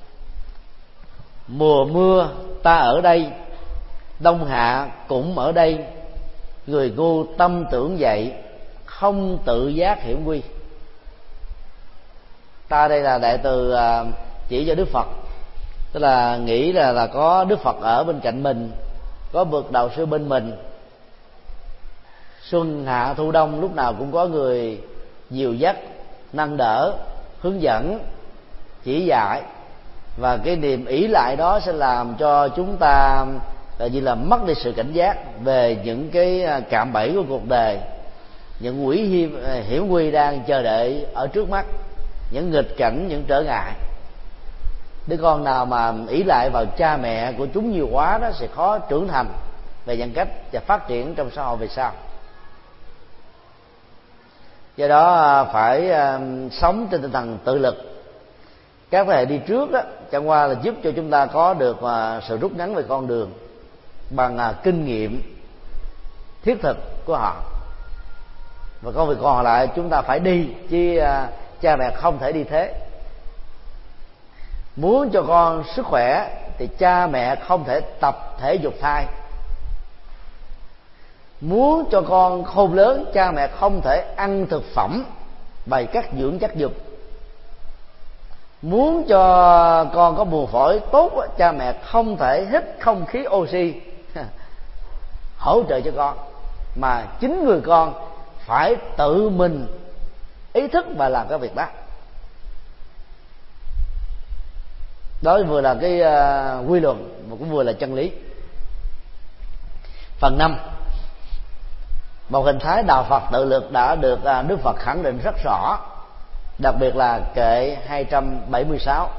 Mùa mưa ta ở đây, đông hạ cũng ở đây, người ngu tâm tưởng dậy, không tự giác hiểm nguy. Ta đây là đại từ chỉ cho Đức Phật, tức là nghĩ là là có Đức Phật ở bên cạnh mình, có bậc đạo sư bên mình. Xuân hạ thu đông lúc nào cũng có người dìu dắt, nâng đỡ, hướng dẫn, chỉ dạy. Và cái niềm ỷ lại đó sẽ làm cho chúng ta như là mất đi sự cảnh giác về những cái cạm bẫy của cuộc đời, những nguy hiểm hiểm nguy đang chờ đợi ở trước mắt, những nghịch cảnh, những trở ngại. Đứa con nào mà ỷ lại vào cha mẹ của chúng nhiều quá đó sẽ khó trưởng thành về nhân cách và phát triển trong xã hội về sau. Do đó phải sống trên tinh thần tự lực. Các thế hệ đi trước đó chẳng qua là giúp cho chúng ta có được sự rút ngắn về con đường bằng kinh nghiệm thiết thực của họ, và công việc còn lại chúng ta phải đi, chứ cha mẹ không thể đi thế. Muốn cho con sức khỏe thì cha mẹ không thể tập thể dục thai. Muốn cho con khôn lớn, cha mẹ không thể ăn thực phẩm bày các dưỡng chất dục. Muốn cho con có buồng phổi tốt, cha mẹ không thể hít không khí oxy hỗ trợ cho con, mà chính người con phải tự mình ý thức và làm cái việc đó. Đó vừa là cái uh, quy luật mà cũng vừa là chân lý. Phần năm, một hình thái đạo Phật tự lực đã được uh, Đức Phật khẳng định rất rõ, đặc biệt là kệ hai trăm bảy mươi sáu: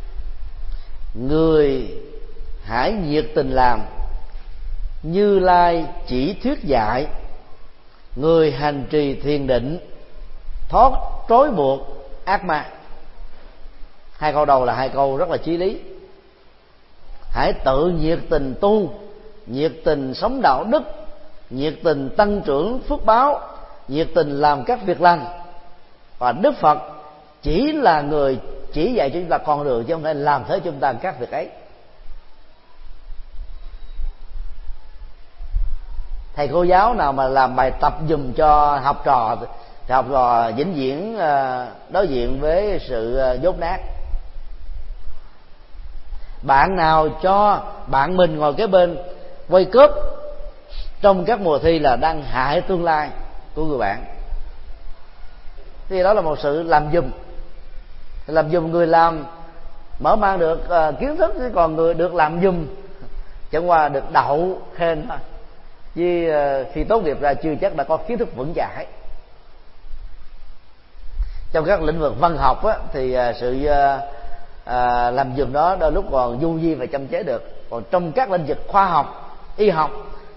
người hãy nhiệt tình làm, Như Lai chỉ thuyết dạy, người hành trì thiền định, thoát trói buộc ác ma. Hai câu đầu là hai câu rất là chí lý. Hãy tự nhiệt tình tu, nhiệt tình sống đạo đức, nhiệt tình tăng trưởng phước báo, nhiệt tình làm các việc lành. Và Đức Phật chỉ là người chỉ dạy cho chúng ta con đường, chứ không phải làm thế chúng ta các việc ấy. Thầy cô giáo nào mà làm bài tập dùm cho học trò thì học trò vĩnh viễn đối diện với sự dốt nát. Bạn nào cho bạn mình ngồi kế bên quay cướp trong các mùa thi là đang hại tương lai của người bạn. Thì đó là một sự làm dùm. Làm dùm người làm mở mang được uh, kiến thức, chứ còn người được làm dùm chẳng qua được đậu khen thôi, chứ uh, khi tốt nghiệp ra chưa chắc đã có kiến thức vững chãi. Trong các lĩnh vực văn học á, thì uh, sự uh, uh, làm dùm đó đôi lúc còn du di và châm chế được. Còn trong các lĩnh vực khoa học, y học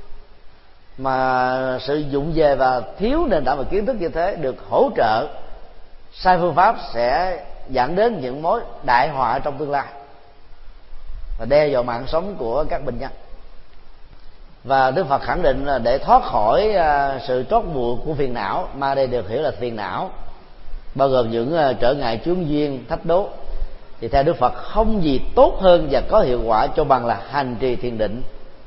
mà sử dụng về và thiếu nền tảng và kiến thức như thế, được hỗ trợ sai phương pháp sẽ dẫn đến những mối đại họa trong tương lai và đe dọa mạng sống của các bệnh nhân. Và Đức Phật khẳng định là để thoát khỏi sự trót buộc của phiền não, mà đây được hiểu là phiền não bao gồm những trở ngại chướng duyên, thách đố, thì theo Đức Phật không gì tốt hơn và có hiệu quả cho bằng là hành trì thiền định.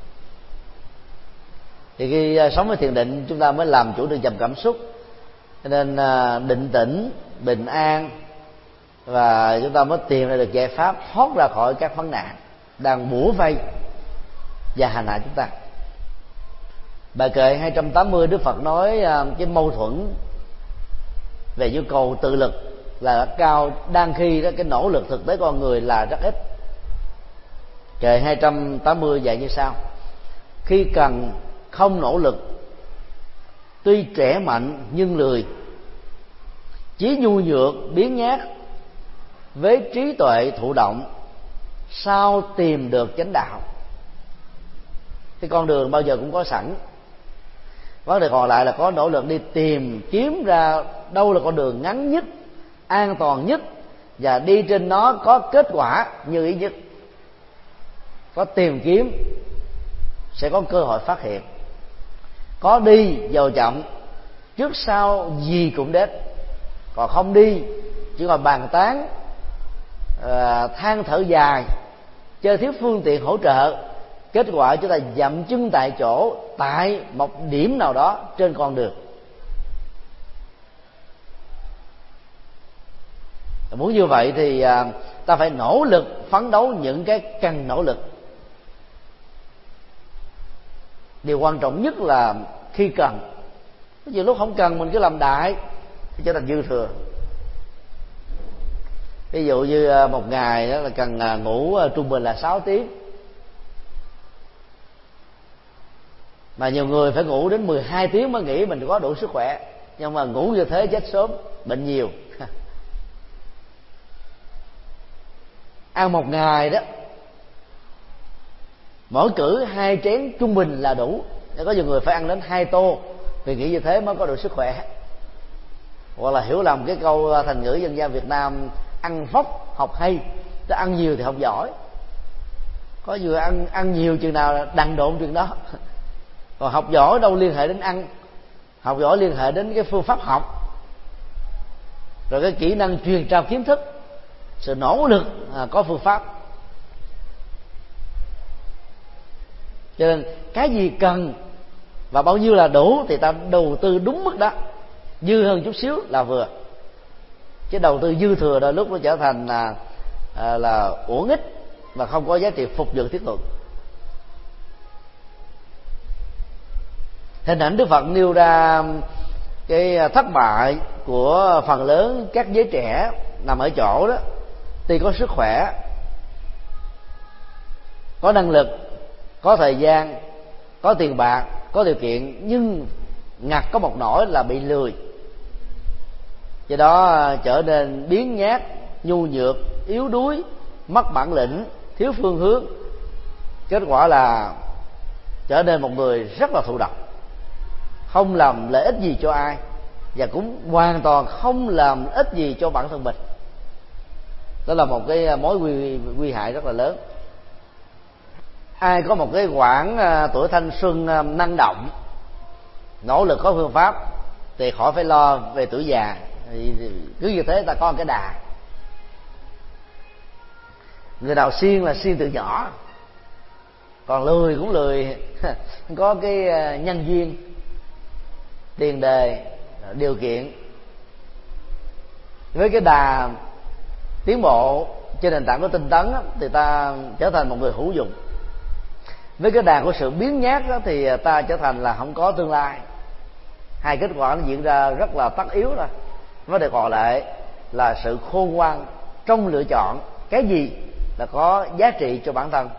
Thì khi sống với thiền định chúng ta mới làm chủ được dòng cảm xúc, cho nên định tĩnh, bình an, và chúng ta mới tìm ra được giải pháp thoát ra khỏi các vấn nạn đang bủa vây và hành hạ chúng ta. Bài kệ hai trăm tám mươi Đức Phật nói cái mâu thuẫn về nhu cầu tự lực là cao, đang khi đó cái nỗ lực thực tế con người là rất ít. Kệ hai trăm tám mươi dạy như sau: khi cần không nỗ lực, tuy trẻ mạnh nhưng lười, chí nhu nhược biến nhát, với trí tuệ thụ động, sao tìm được chánh đạo. Cái con đường bao giờ cũng có sẵn, vấn đề còn lại là có nỗ lực đi tìm kiếm ra đâu là con đường ngắn nhất, an toàn nhất, và đi trên nó có kết quả như ý nhất. Có tìm kiếm sẽ có cơ hội phát hiện. Có đi dầu chậm, trước sau gì cũng đến. Còn không đi chỉ còn bàn tán, à, than thở dài, chơi thiếu phương tiện hỗ trợ, kết quả chúng ta dậm chân tại chỗ tại một điểm nào đó trên con đường. Muốn như vậy thì à, ta phải nỗ lực phấn đấu những cái cần nỗ lực. Điều quan trọng nhất là khi cần. Có nhiều lúc không cần mình cứ làm đại thì trở thành dư thừa. Ví dụ như một ngày đó là cần ngủ trung bình là sáu tiếng, mà nhiều người phải ngủ đến mười hai tiếng mới nghĩ mình có đủ sức khỏe. Nhưng mà ngủ như thế chết sớm, bệnh nhiều. Ăn một ngày đó mỗi cử hai chén trung bình là đủ. Có nhiều người phải ăn đến hai tô vì nghĩ như thế mới có đủ sức khỏe. Hoặc là hiểu lầm cái câu thành ngữ dân gian Việt Nam: ăn phốc học hay, chứ ăn nhiều thì học giỏi. Có vừa ăn ăn nhiều chừng nào đằng độn chừng đó. Còn học giỏi đâu liên hệ đến ăn, học giỏi liên hệ đến cái phương pháp học, rồi cái kỹ năng truyền trao kiến thức, sự nỗ lực à, có phương pháp. Cho nên cái gì cần và bao nhiêu là đủ thì ta đầu tư đúng mức đó, dư hơn chút xíu là vừa. Chứ đầu tư dư thừa đôi lúc nó trở thành à, à, là uổng ích và không có giá trị phục dựng thiết thực. Hình ảnh Đức Phật nêu ra cái thất bại của phần lớn các giới trẻ nằm ở chỗ đó, tuy có sức khỏe, có năng lực, có thời gian, có tiền bạc, có điều kiện, nhưng ngặt có một nỗi là bị lười, do đó trở nên biếng nhác, nhu nhược, yếu đuối, mất bản lĩnh, thiếu phương hướng. Kết quả là trở nên một người rất là thụ động, không làm lợi ích gì cho ai, và cũng hoàn toàn không làm ích gì cho bản thân mình. Đó là một cái mối nguy, nguy hại rất là lớn. Ai có một cái quãng tuổi thanh xuân năng động, nỗ lực có phương pháp, thì khỏi phải lo về tuổi già. Thì cứ như thế ta có một cái đà. Người nào siêng là siêng từ nhỏ, còn lười cũng lười có cái nhân duyên, tiền đề, điều kiện. Với cái đà tiến bộ trên nền tảng của tinh tấn thì ta trở thành một người hữu dụng. Với cái đà của sự biến nhát thì ta trở thành là không có tương lai. Hai kết quả nó diễn ra rất là tất yếu rồi. Vấn đề còn lại là sự khôn ngoan trong lựa chọn cái gì là có giá trị cho bản thân.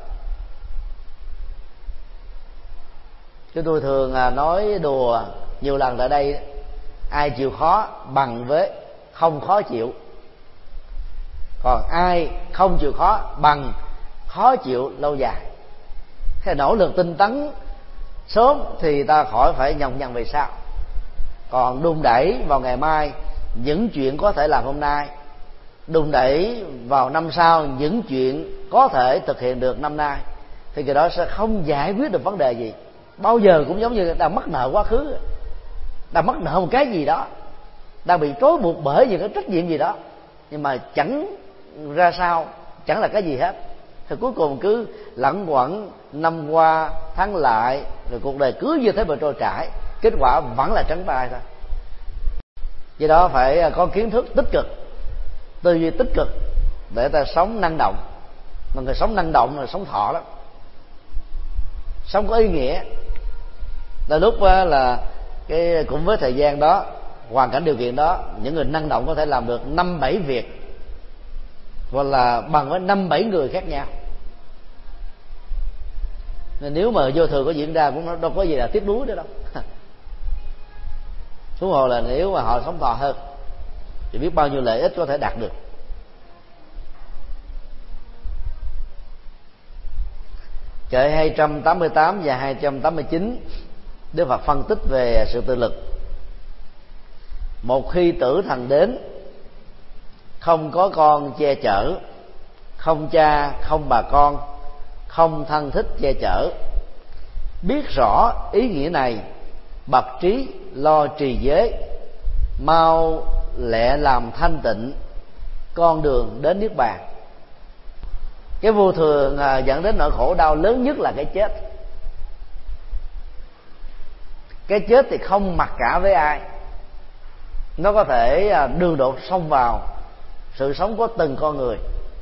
Chúng tôi thường nói đùa nhiều lần tại đây, ai chịu khó bằng với không khó chịu, còn ai không chịu khó bằng khó chịu lâu dài. Cái nỗ lực tinh tấn sớm thì ta khỏi phải nhọc nhằn về sau, còn đùn đẩy vào ngày mai những chuyện có thể làm hôm nay, đùn đẩy vào năm sau những chuyện có thể thực hiện được năm nay, thì cái đó sẽ không giải quyết được vấn đề gì. Bao giờ cũng giống như đang mắc nợ quá khứ, đang mắc nợ một cái gì đó, đang bị trói buộc bởi những cái trách nhiệm gì đó, nhưng mà chẳng ra sao, chẳng là cái gì hết. Thì cuối cùng cứ lẩn quẩn năm qua tháng lại, rồi cuộc đời cứ như thế mà trôi chảy, kết quả vẫn là trắng tay thôi. Do đó phải có kiến thức tích cực, tư duy tích cực để ta sống năng động. Mà người sống năng động là sống thọ lắm, sống có ý nghĩa. Là lúc là cái cũng với thời gian đó, hoàn cảnh điều kiện đó, những người năng động có thể làm được năm bảy việc, hoặc là bằng với năm bảy người khác nhau. Nên nếu mà vô thường có diễn ra cũng đâu có gì là tiếc nuối nữa đâu. Huống hồ là nếu mà họ sống thọ hơn thì biết bao nhiêu lợi ích có thể đạt được. Kệ hai trăm tám mươi tám và hai trăm tám mươi chín, Đức Phật phân tích về sự tự lực. Một khi tử thần đến, không có con che chở, không cha không bà con, không thân thích che chở, biết rõ ý nghĩa này, bậc trí lo trì giới, mau lẹ làm thanh tịnh, con đường đến niết bàn. Cái vô thường dẫn đến nỗi khổ đau lớn nhất là cái chết. Cái chết thì không mặc cả với ai, nó có thể đường đột xông vào sự sống của từng con người.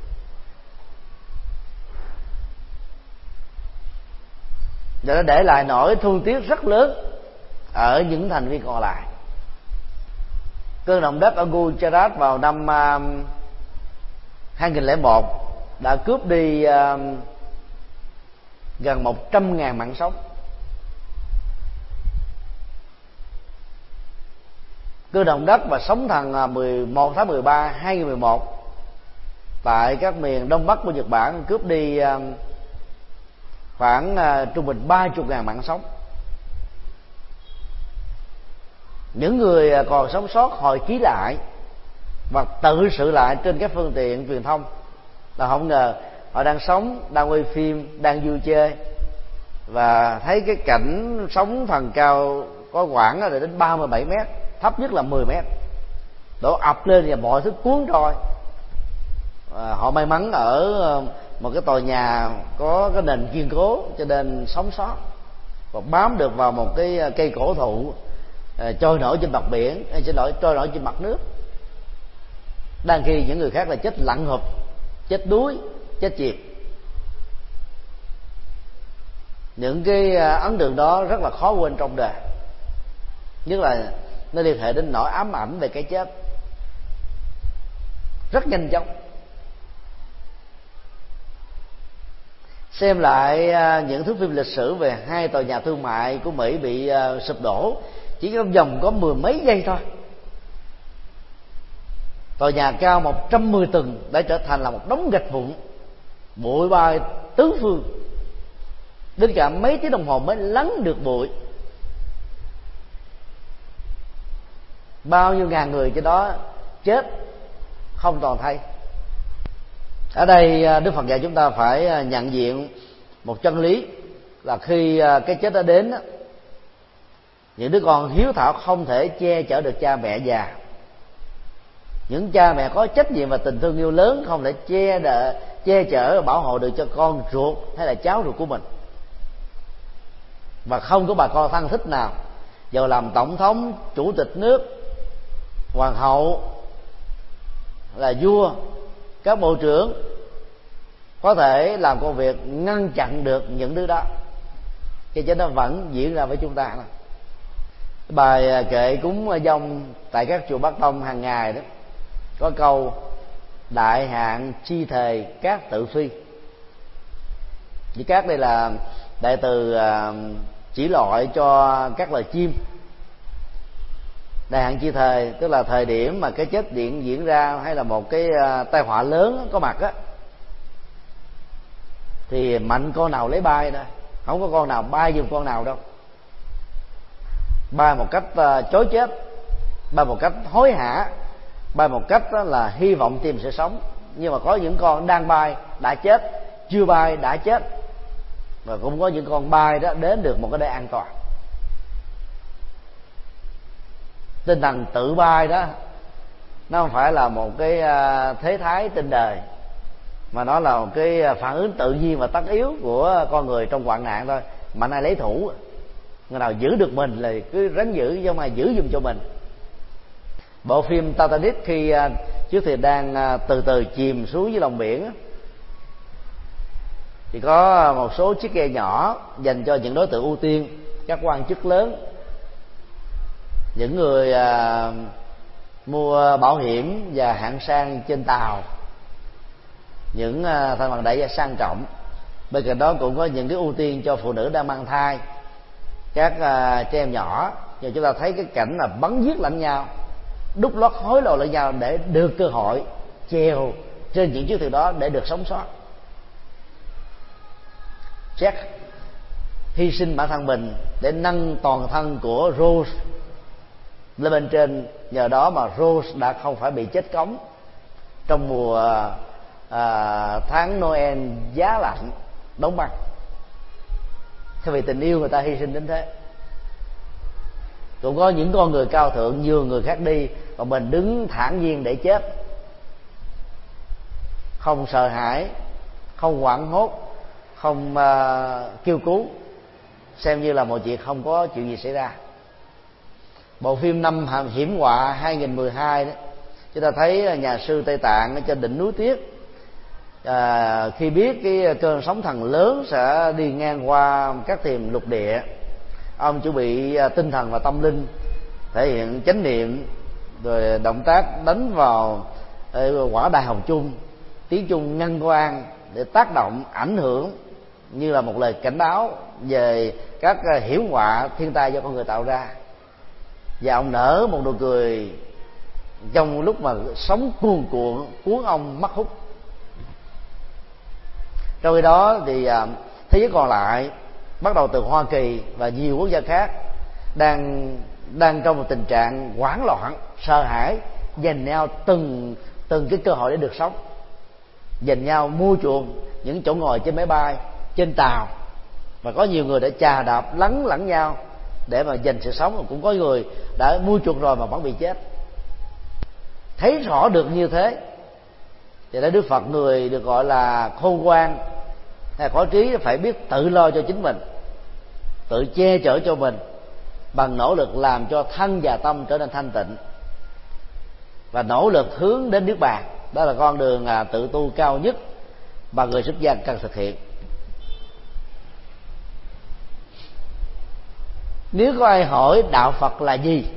Và nó để lại nỗi thương tiếc rất lớn ở những thành viên còn lại. Cơn động đất ở Gujarat vào năm hai nghìn lẻ một đã cướp đi gần một trăm ngàn mạng sống. Cơn động đất và sóng thần mười một tháng mười ba hai nghìn mười một tại các miền đông bắc của Nhật Bản cướp đi khoảng trung bình ba mươi ngàn mạng sống. Những người còn sống sót hồi ký lại và tự sự lại trên các phương tiện truyền thông là không ngờ họ đang sống, đang quay phim, đang vui chơi và thấy cái cảnh sóng thần cao có khoảng là đến ba mươi bảy mét, thấp nhất là mười mét, đổ ập lên và mọi thứ cuốn trôi. À, họ may mắn ở một cái tòa nhà có cái nền kiên cố cho nên sống sót và bám được vào một cái cây cổ thụ à, trôi nổi trên mặt biển, xin lỗi, trôi nổi trên mặt nước. Đang khi những người khác là chết lặn ngụp chết đuối, chết chìm. Những cái ấn tượng đó rất là khó quên trong đời, nhất là nó liên hệ đến nỗi ám ảnh về cái chết rất nhanh chóng. Xem lại những thước phim lịch sử về hai tòa nhà thương mại của Mỹ bị sụp đổ chỉ trong vòng có mười mấy giây thôi. Tòa nhà cao một trăm mười tầng đã trở thành là một đống gạch vụn, bụi bay tứ phương, đến cả mấy tiếng đồng hồ mới lắng được bụi. Bao nhiêu ngàn người trên đó chết không toàn thây. Ở đây Đức Phật dạy chúng ta phải nhận diện một chân lý là khi cái chết đã đến, những đứa con hiếu thảo không thể che chở được cha mẹ già. Những cha mẹ có trách nhiệm và tình thương yêu lớn không thể che đỡ, che chở và bảo hộ được cho con ruột hay là cháu ruột của mình. Và không có bà con thân thích nào, giờ làm tổng thống, chủ tịch nước, hoàng hậu, là vua, các bộ trưởng, có thể làm công việc ngăn chặn được những đứa đó. Cái chết nó vẫn diễn ra với chúng ta. Bài kệ cúng dông tại các chùa Bắc Tông hàng ngày đó có câu đại hạn chi thề các tự phi. Chỉ các đây là đại từ chỉ loại cho các loài chim. Đại hạn chi thề tức là thời điểm mà cái chết điện diễn ra hay là một cái tai họa lớn có mặt á, thì mạnh con nào lấy bay đó, không có con nào bay giùm con nào đâu. Bay một cách chối chết, bay một cách hối hả, bay một cách là hy vọng tìm sự sống. Nhưng mà có những con đang bay đã chết, chưa bay đã chết, và cũng có những con bay đó đến được một cái nơi an toàn. Tinh thần tự bay đó nó không phải là một cái thế thái trên đời, mà nó là một cái phản ứng tự nhiên và tất yếu của con người trong hoạn nạn thôi. Mạnh ai lấy thủ, người nào giữ được mình là cứ ráng giữ, chứ không ai giữ giùm cho mình. Bộ phim Titanic khi chiếc thuyền đang từ từ chìm xuống dưới lòng biển thì có một số chiếc ghe nhỏ dành cho những đối tượng ưu tiên, các quan chức lớn, những người à, mua bảo hiểm và hạng sang trên tàu, những à, thân phận đại gia sang trọng. Bên cạnh đó cũng có những cái ưu tiên cho phụ nữ đang mang thai, các à, trẻ em nhỏ. Và chúng ta thấy cái cảnh là bắn giết lẫn nhau, đút lót hối lộ lẫn nhau để được cơ hội treo trên những chiếc thuyền đó để được sống sót. Jack hy sinh bản thân mình để nâng toàn thân của Rose lên bên trên, nhờ đó mà Rose đã không phải bị chết cóng trong mùa à, tháng Noel giá lạnh đóng băng. Thế vì tình yêu người ta hy sinh đến thế. Cũng có những con người cao thượng nhường người khác đi, còn mình đứng thản nhiên để chết, không sợ hãi, không hoảng hốt, không uh, kêu cứu, xem như là một chuyện không có chuyện gì xảy ra. Bộ phim Năm Hiểm Họa hai không một hai đó, chúng ta thấy nhà sư Tây Tạng ở trên đỉnh núi Tuyết, à, khi biết cái cơn sóng thần lớn sẽ đi ngang qua các thềm lục địa, ông chuẩn bị tinh thần và tâm linh, thể hiện chánh niệm, rồi động tác đánh vào quả đài hồng chung, tiếng chung ngân vang để tác động ảnh hưởng như là một lời cảnh báo về các hiểm họa thiên tai do con người tạo ra. Và ông nở một nụ cười trong lúc mà sóng cuồn cuộn cuốn ông mất hút. Trong khi đó thì thế giới còn lại, bắt đầu từ Hoa Kỳ và nhiều quốc gia khác, đang đang trong một tình trạng hoảng loạn, sợ hãi, giành nhau từng từng cái cơ hội để được sống, giành nhau mua chuộc những chỗ ngồi trên máy bay, trên tàu, và có nhiều người đã chà đạp lấn lẫn nhau để mà giành sự sống. Cũng có người đã mua chuộc rồi mà vẫn bị chết. Thấy rõ được như thế thì đã Đức Phật, người được gọi là khôn ngoan hay có trí, phải biết tự lo cho chính mình, tự che chở cho mình bằng nỗ lực làm cho thân và tâm trở nên thanh tịnh, và nỗ lực hướng đến Niết Bàn Đó là con đường à, tự tu cao nhất mà người xuất gia cần thực hiện. Nếu có ai hỏi đạo Phật là gì,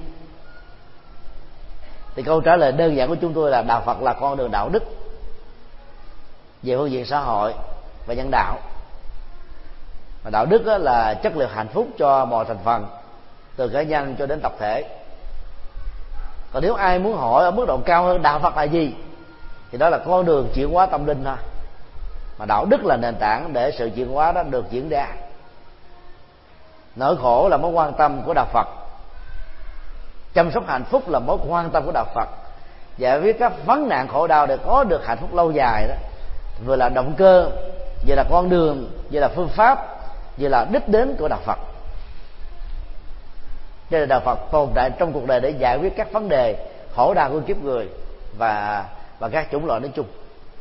thì câu trả lời đơn giản của chúng tôi là đạo Phật là con đường đạo đức về phương diện xã hội và nhân đạo. Và đạo đức là chất liệu hạnh phúc cho mọi thành phần, từ cá nhân cho đến tập thể. Còn nếu ai muốn hỏi ở mức độ cao hơn đạo Phật là gì, thì đó là con đường chuyển hóa tâm linh thôi. Mà đạo đức là nền tảng để sự chuyển hóa đó được diễn ra. Nỗi khổ là mối quan tâm của đạo Phật, chăm sóc hạnh phúc là mối quan tâm của đạo Phật, giải quyết các vấn nạn khổ đau để có được hạnh phúc lâu dài đó vừa là động cơ, vừa là con đường, vừa là phương pháp, vừa là đích đến của đạo Phật. Đây là đạo Phật tồn tại trong cuộc đời để giải quyết các vấn đề khổ đau của kiếp người và và các chủng loại nói chung.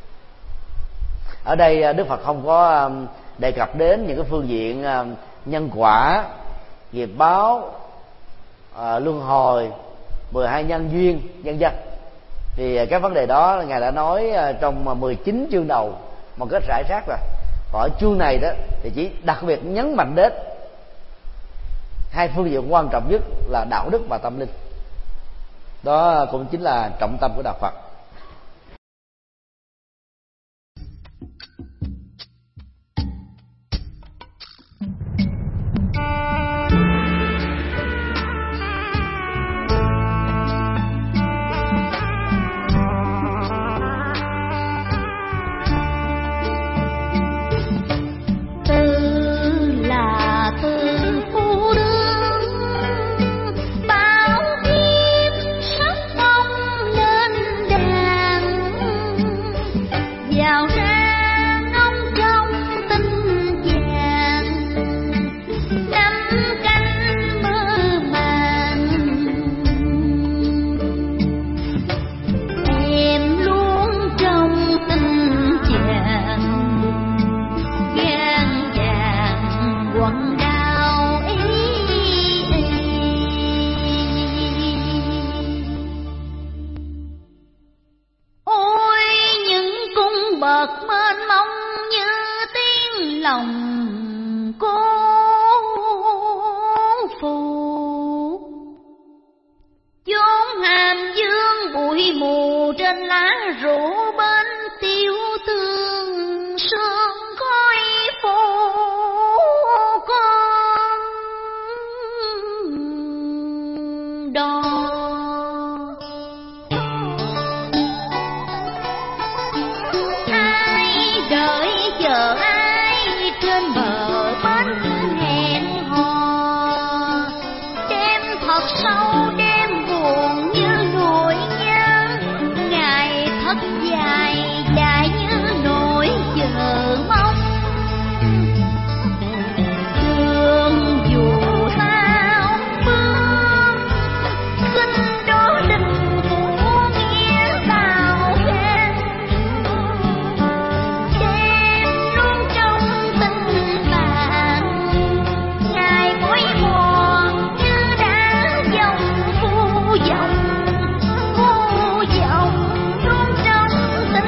Ở đây Đức Phật không có đề cập đến những cái phương diện nhân quả, nghiệp báo, luân hồi, mười hai nhân duyên, vân vân. Thì các vấn đề đó Ngài đã nói trong mười chín chương đầu một cách rải rác rồi. Còn ở chương này đó thì chỉ đặc biệt nhấn mạnh đến hai phương diện quan trọng nhất là đạo đức và tâm linh. Đó cũng chính là trọng tâm của đạo Phật. Dòng vô dòng luôn trong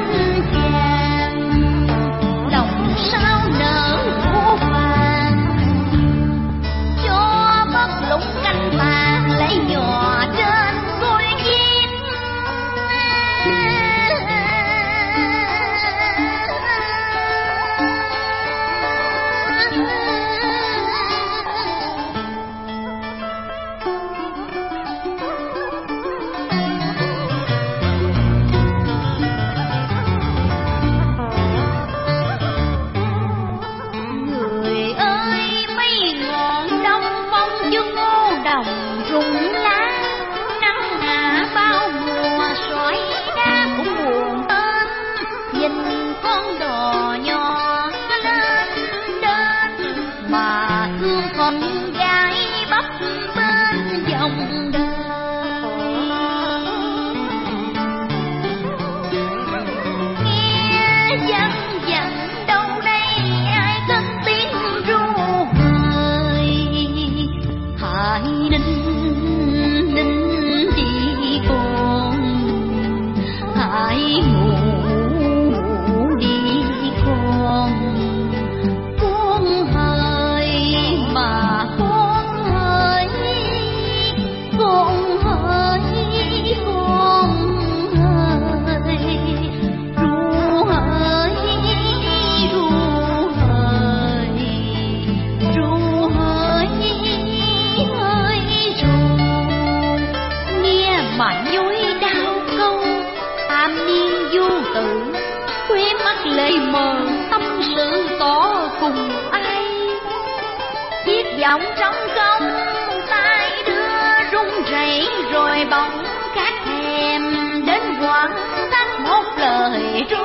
gợi mờ tâm sự tỏ cùng ai. Chiếc giọng trong công tay đưa run rẩy rồi bỗng khát thèm đến quặn thắt một lời ru.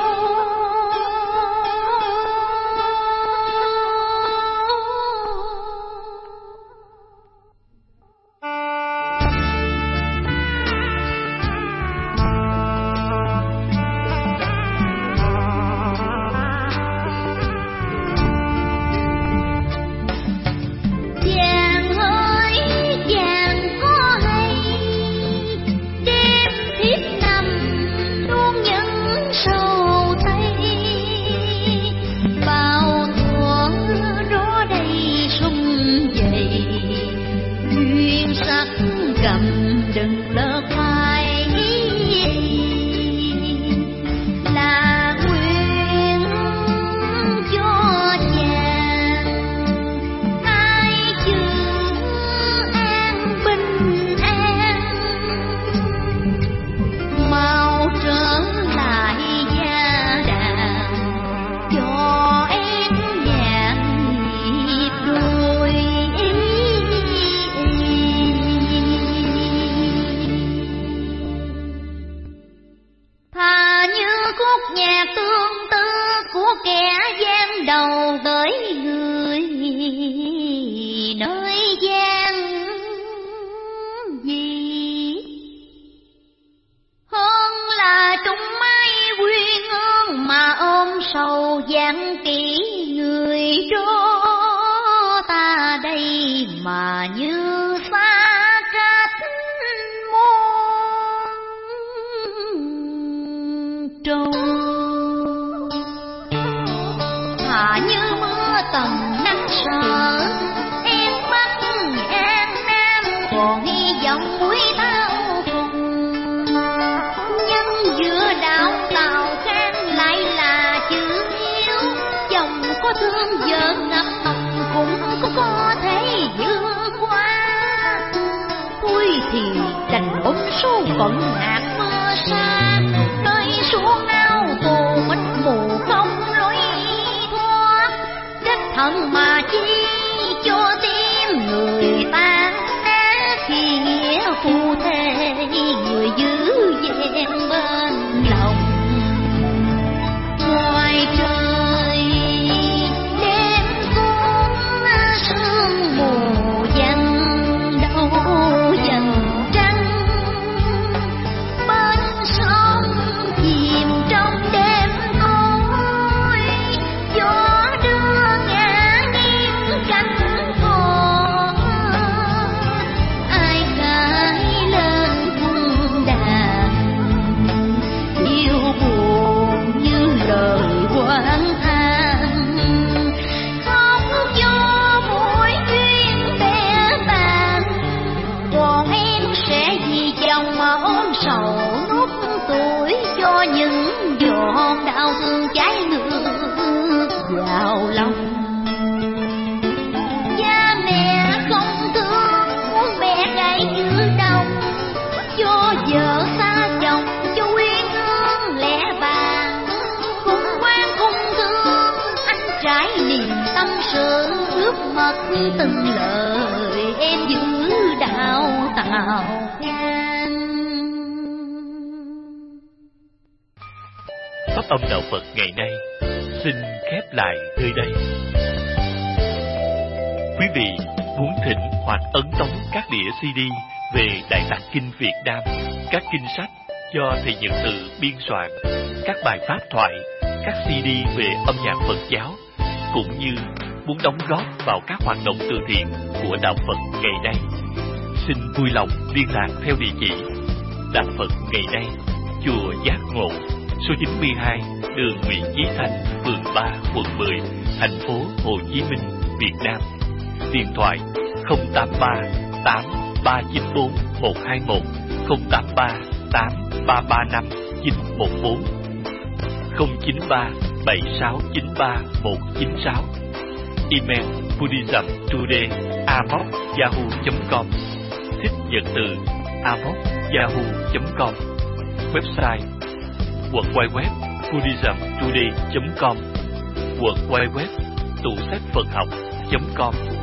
Pháp âm đạo Phật ngày nay xin khép lại nơi đây. Quý vị muốn thỉnh hoặc ấn tống các đĩa xê đê về Đại Tạng Kinh Việt Nam, các kinh sách do thầy Nhật Từ biên soạn, các bài pháp thoại, các xê đê về âm nhạc Phật giáo, cũng như muốn đóng góp vào các hoạt động từ thiện của đạo Phật ngày nay, xin vui lòng liên lạc theo địa chỉ Đạo Phật ngày nay, chùa Giác Ngộ, số chín mươi hai đường Nguyễn Chí Thanh, phường ba, quận mười, thành phố Hồ Chí Minh, Việt Nam. Điện thoại không tám ba tám ba chín bốn một hai một, không tám ba tám ba ba năm chín một bốn, không chín ba bảy sáu chín ba một chín sáu. Email buddhismtoday a m o c yahoo chấm com, thích Nhật Từ a m o c yahoo chấm com. Website w w w buddhism today chấm com, www tủ sách phật học chấm com.